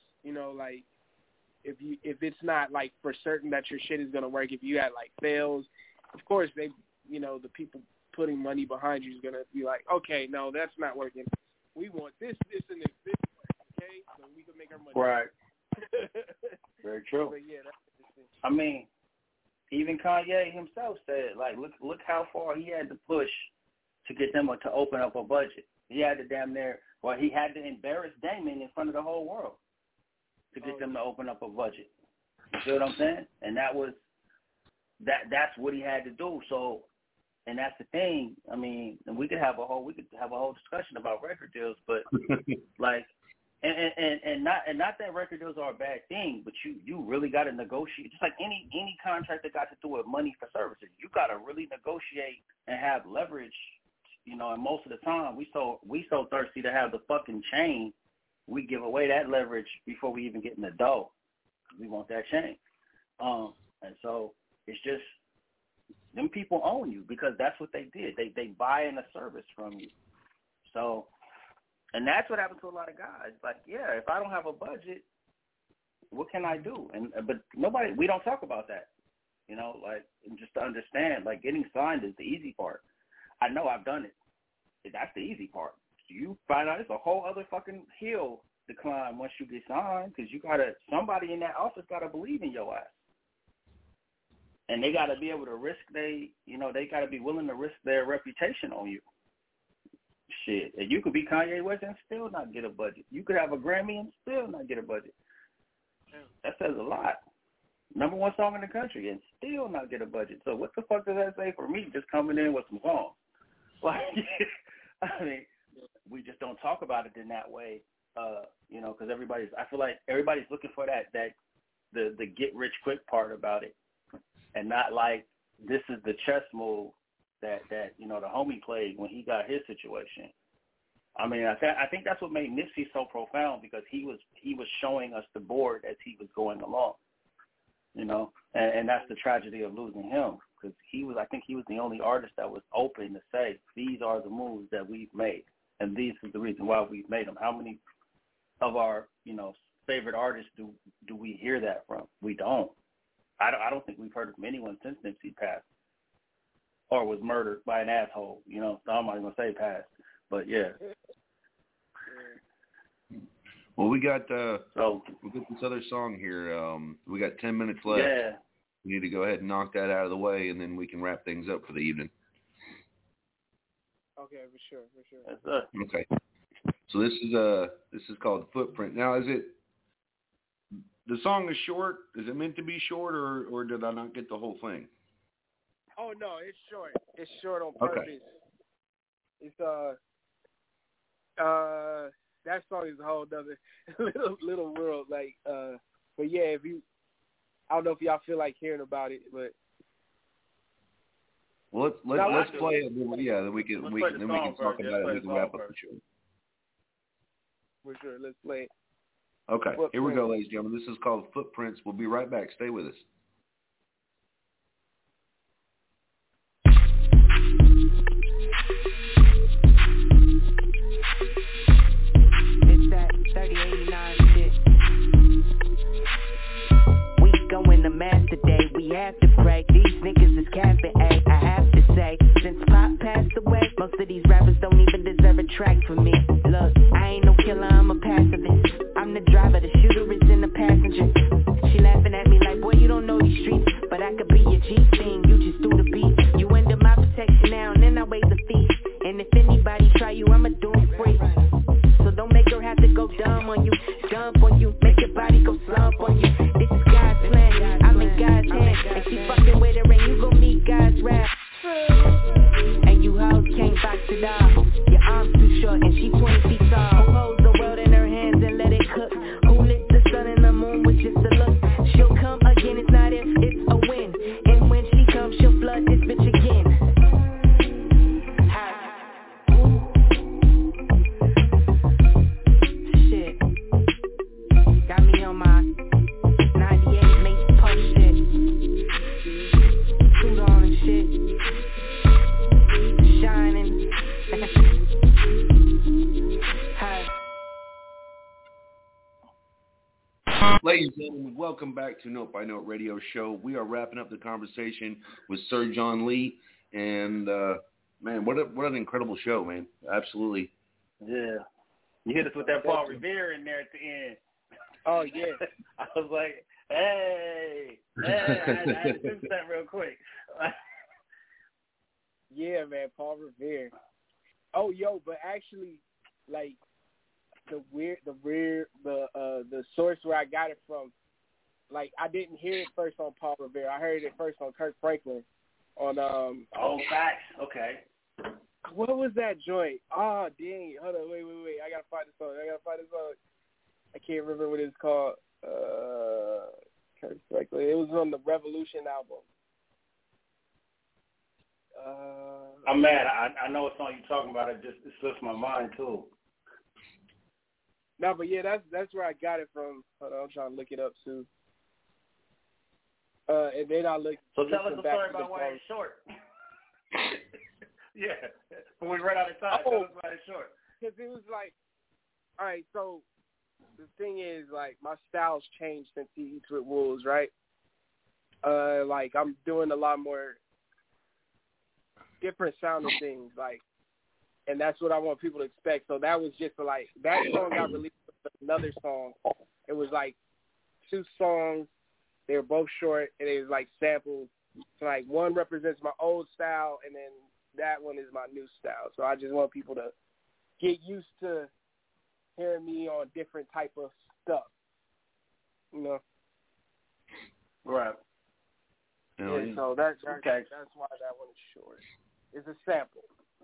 if it's not for certain that your shit is gonna work, if you had fails, of course they, the people putting money behind you is gonna be okay, no, that's not working. We want this, and this, okay, so we can make our money. Right. Very true. But yeah, that's interesting. I mean, even Kanye himself said, look how far he had to push to get them to open up a budget. He had to he had to embarrass Damon in front of the whole world to get them to open up a budget. You see what I'm saying? And that's what he had to do. So, and that's the thing. I mean, and we could have a whole discussion about record deals, but and not that record deals are a bad thing, but you really got to negotiate. Just like any contract that got to do with money for services, you got to really negotiate and have leverage. And most of the time we so thirsty to have the fucking chain, we give away that leverage before we even get in the dough. We want that chain, and so it's just them people own you because that's what they did. They buy in a service from you. So. And that's what happens to a lot of guys. If I don't have a budget, what can I do? But we don't talk about that. Just to understand, getting signed is the easy part. I know I've done it. That's the easy part. You find out it's a whole other fucking hill to climb once you get signed, because somebody in that office gotta believe in your ass. And they gotta be able to risk they gotta be willing to risk their reputation on you. Shit, and you could be Kanye West and still not get a budget. You could have a Grammy and still not get a budget. That says a lot. #1 song in the country and still not get a budget. So what the fuck does that say for me just coming in with some songs? I mean, we just don't talk about it in that way, because I feel like everybody's looking for the get rich quick part about it, and not this is the chess move that the homie played when he got his situation. I mean, I think that's what made Nipsey so profound, because he was showing us the board as he was going along, and that's the tragedy of losing him, because I think he was the only artist that was open to say, these are the moves that we've made, and this is the reason why we've made them. How many of our favorite artists do we hear that from? We don't. I don't think we've heard from anyone since Nipsey passed. Or was murdered by an asshole, so I'm not going to say passed. But, yeah. Well, we got this other song here. We got 10 minutes left. Yeah. We need to go ahead and knock that out of the way, and then we can wrap things up for the evening. Okay, for sure. That's it. Okay. So this is called Footprint. Now, is it the song is short? Is it meant to be short, or did I not get the whole thing? Oh no, it's short. It's short on purpose. Okay. It's that song is a whole other little world. Like, but yeah, I don't know if y'all feel like hearing about it, but. Well, let's play it. Yeah, then we can talk about it. And we can wrap up the show. For sure, let's play it. Okay, here we go, ladies and gentlemen. This is called Footprints. We'll be right back. Stay with us. It's that 3089 shit. We going to mass today. We have to pray. These niggas is capping, ayy. I have to say, since Pop passed away, most of these rappers don't even deserve a track from me. Look, I ain't no killer, I'm a pacifist. I'm the driver, the shooter is in the passenger. She laughing at me like, boy, you don't know these streets, but I could be your G thing, you just do the beat. You under my protection now, and then I waive the fee. And if anybody try you, I'ma do it free. So don't make her have to go dumb on you, make your body go slump on you. This is God's plan, I'm in God's hands, and she fucking with her, and you gon' meet God's wrath. And you hoes can't box it off. Your arms too short, and she 20 feet tall. Who holds the world in her hands and let it cook? Who lit the sun and the moon with just a look? She'll come again, it's not if, it's a win. And when she comes, she'll flood this bitch again. Shit. Got me on my 98 make post shit. Suit on and shit. Shining. Ladies and gentlemen, welcome back to Note by Note Radio Show. We are wrapping up the conversation with Sir John Lee, and man, what an incredible show, man! Absolutely. Yeah, you hit us with that Paul Revere in there at the end. Oh yeah, I was like, hey, I had to sense that real quick. Yeah, man, Paul Revere. Oh, yo, but actually, like the source where I got it from, like I didn't hear it first on Paul Revere. I heard it first on Kirk Franklin. On Oh, facts. Okay. What was that joint? Oh, dang! Hold on, wait. I gotta find the song. I can't remember what it's called. Kirk Franklin. It was on the Revolution album. I'm mad. I know what song you're talking about. It slips my mind too. No, but yeah, that's where I got it from. Hold on, I'm trying to look it up too. And then I look. So tell us the story about why it's short. Yeah, when we run out of time, tell us why it's short. Because it was like, all right. So the thing is, like, my style's changed since he eats with wolves, right? Like I'm doing a lot more different sounding things, like, and that's what I want people to expect. So that was just like, that song got released with another song. It was like 2 songs. They were both short, and it was like samples. So like one represents my old style, and then that one is my new style. So I just want people to get used to hearing me on different type of stuff, you know? Right. And so that's why that one is short. It's a sample.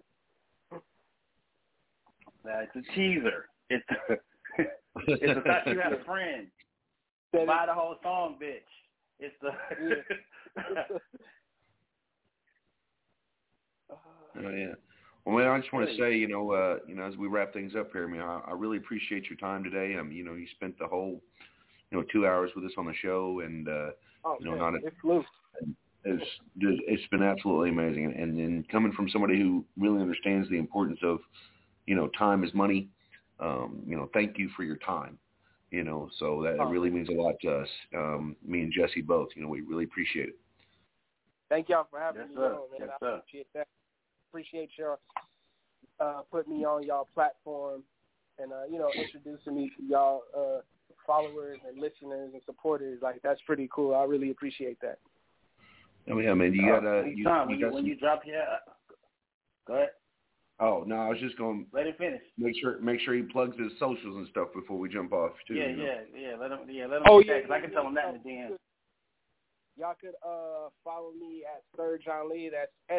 It's a teaser. It's a thought you had a friend. Buy the whole song, bitch. It's the. Oh yeah. Well, man, I just want to say, as we wrap things up here, man, I really appreciate your time today. You spent the whole, 2 hours with us on the show, and it's been absolutely amazing. And coming from somebody who really understands the importance of, time is money. Thank you for your time. So that really means a lot to us. Me and Jesse both. We really appreciate it. Thank y'all for having me on, man. Yes, I appreciate that. Appreciate y'all putting me on y'all platform. and introducing me to y'all followers and listeners and supporters. Like, that's pretty cool. I really appreciate that. Oh yeah, man. You got when you drop your. Go ahead. Oh no, I was just going. Let it finish. Make sure he plugs his socials and stuff before we jump off too. Yeah. Let him. Because I can tell him that in the DM. Y'all could follow me at Sir John Lee. That's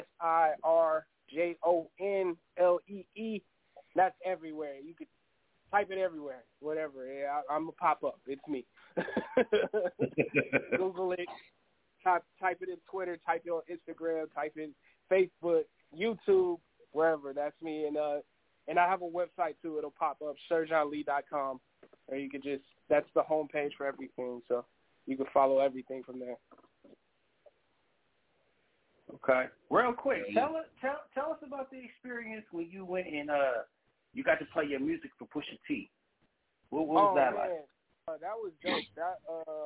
SirJonlee. That's everywhere. You could type it everywhere. Whatever. Yeah, I'm a pop up. It's me. Google it. Type it in Twitter. Type it on Instagram. Type it Facebook, YouTube, wherever. That's me. And I have a website too. It'll pop up. SirJohnLee.com. Or you could that's the homepage for everything. So you can follow everything from there. Okay. Real quick, tell us about the experience when you went and you got to play your music for Pusha T. What was that like? That was dope. That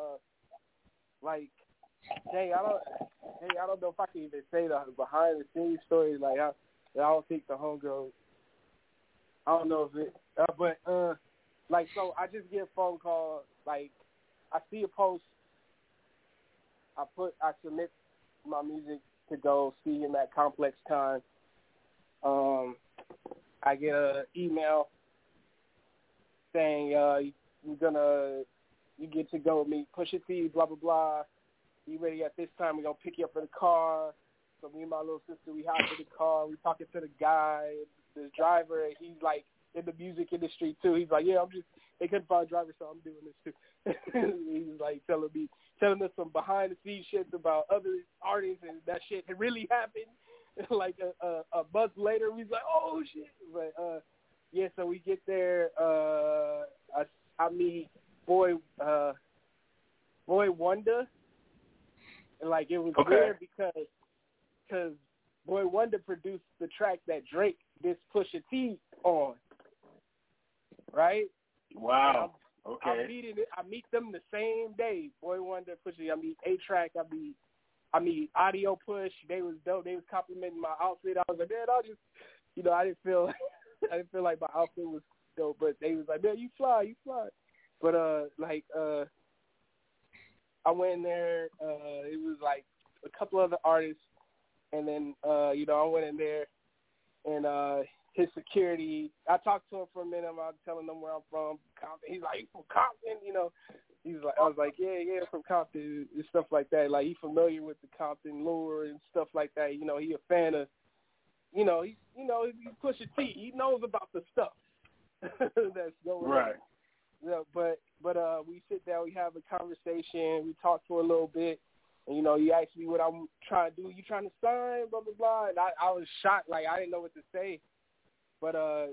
I don't know if I can even say the behind the scenes story. Like I don't think the homegirl. I don't know if it, so I just get a phone call. Like I see a post. I submit my music to go see him at Complex Con. I get an email saying you get to go meet Pusha T, blah blah blah. Be ready at this time. We're gonna pick you up in the car. So me and my little sister, we hop in the car. We talking to the guy, the driver. He's like in the music industry too. He's like, yeah, they couldn't find a driver, so I'm doing this too. He's like telling us some behind the scenes shit about other artists, and that shit had really happened. Like a month later, we was like, oh shit. But so we get there. I meet Boy Wonder, and like it was weird because Boy Wonder produced the track that Drake dissed Pusha T on, right? Wow. I meet them the same day. Boy Wonder, Pusha T. I meet A-Track. I meet Audio Push. They was dope. They was complimenting my outfit. I was like, man, I didn't feel like my outfit was dope, but they was like, man, you fly. But I went in there. It was like a couple other artists, and then I went in there, and his security. I talked to him for a minute. I was telling him where I'm from, Compton. He's like, you from Compton, He's like, I was like, yeah, from Compton and stuff like that. Like, he's familiar with the Compton lore and stuff like that. He a fan of, he's Pusha T. He knows about the stuff that's going on. Right. But we sit down, we have a conversation, we talk for a little bit, and he asked me what I'm trying to do. You trying to sign, blah blah blah, and I was shocked, like I didn't know what to say. But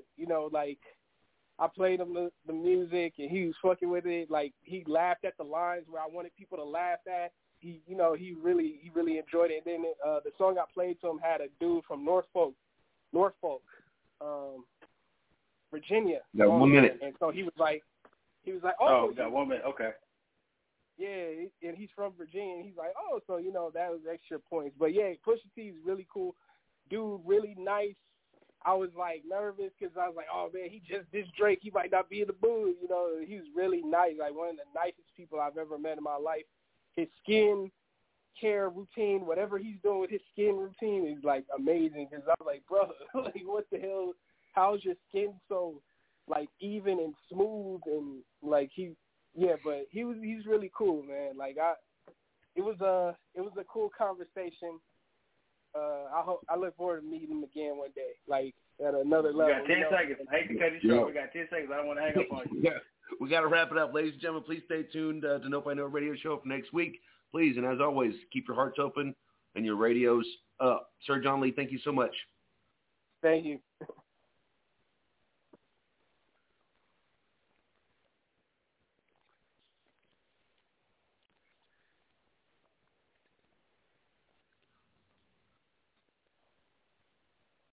I played him the music, and he was fucking with it. Like, he laughed at the lines where I wanted people to laugh at. He really enjoyed it. And then the song I played to him had a dude from Norfolk, Virginia. Yeah, 1 minute. And so he was like, oh, got 1 minute. Okay. Yeah, and he's from Virginia. And he's like, oh, so that was extra points. But yeah, Pusha T is really cool, dude. Really nice. I was like nervous because I was like, oh man, he just dissed Drake. He might not be in the mood. He was really nice, like one of the nicest people I've ever met in my life. His skin care routine, whatever he's doing with his skin routine is like amazing. Because I was like, bro, like what the hell? How's your skin so like even and smooth and like but he's really cool, man. Like it was a cool conversation. I look forward to meeting him again one day, like at another level. We got 10 seconds. I hate to cut you short. We got 10 seconds. I don't want to hang up on you. Yeah, we got to wrap it up. Ladies and gentlemen, please stay tuned to Know If I Know Radio Show for next week. Please, and as always, keep your hearts open and your radios up. Sir John Lee, thank you so much. Thank you.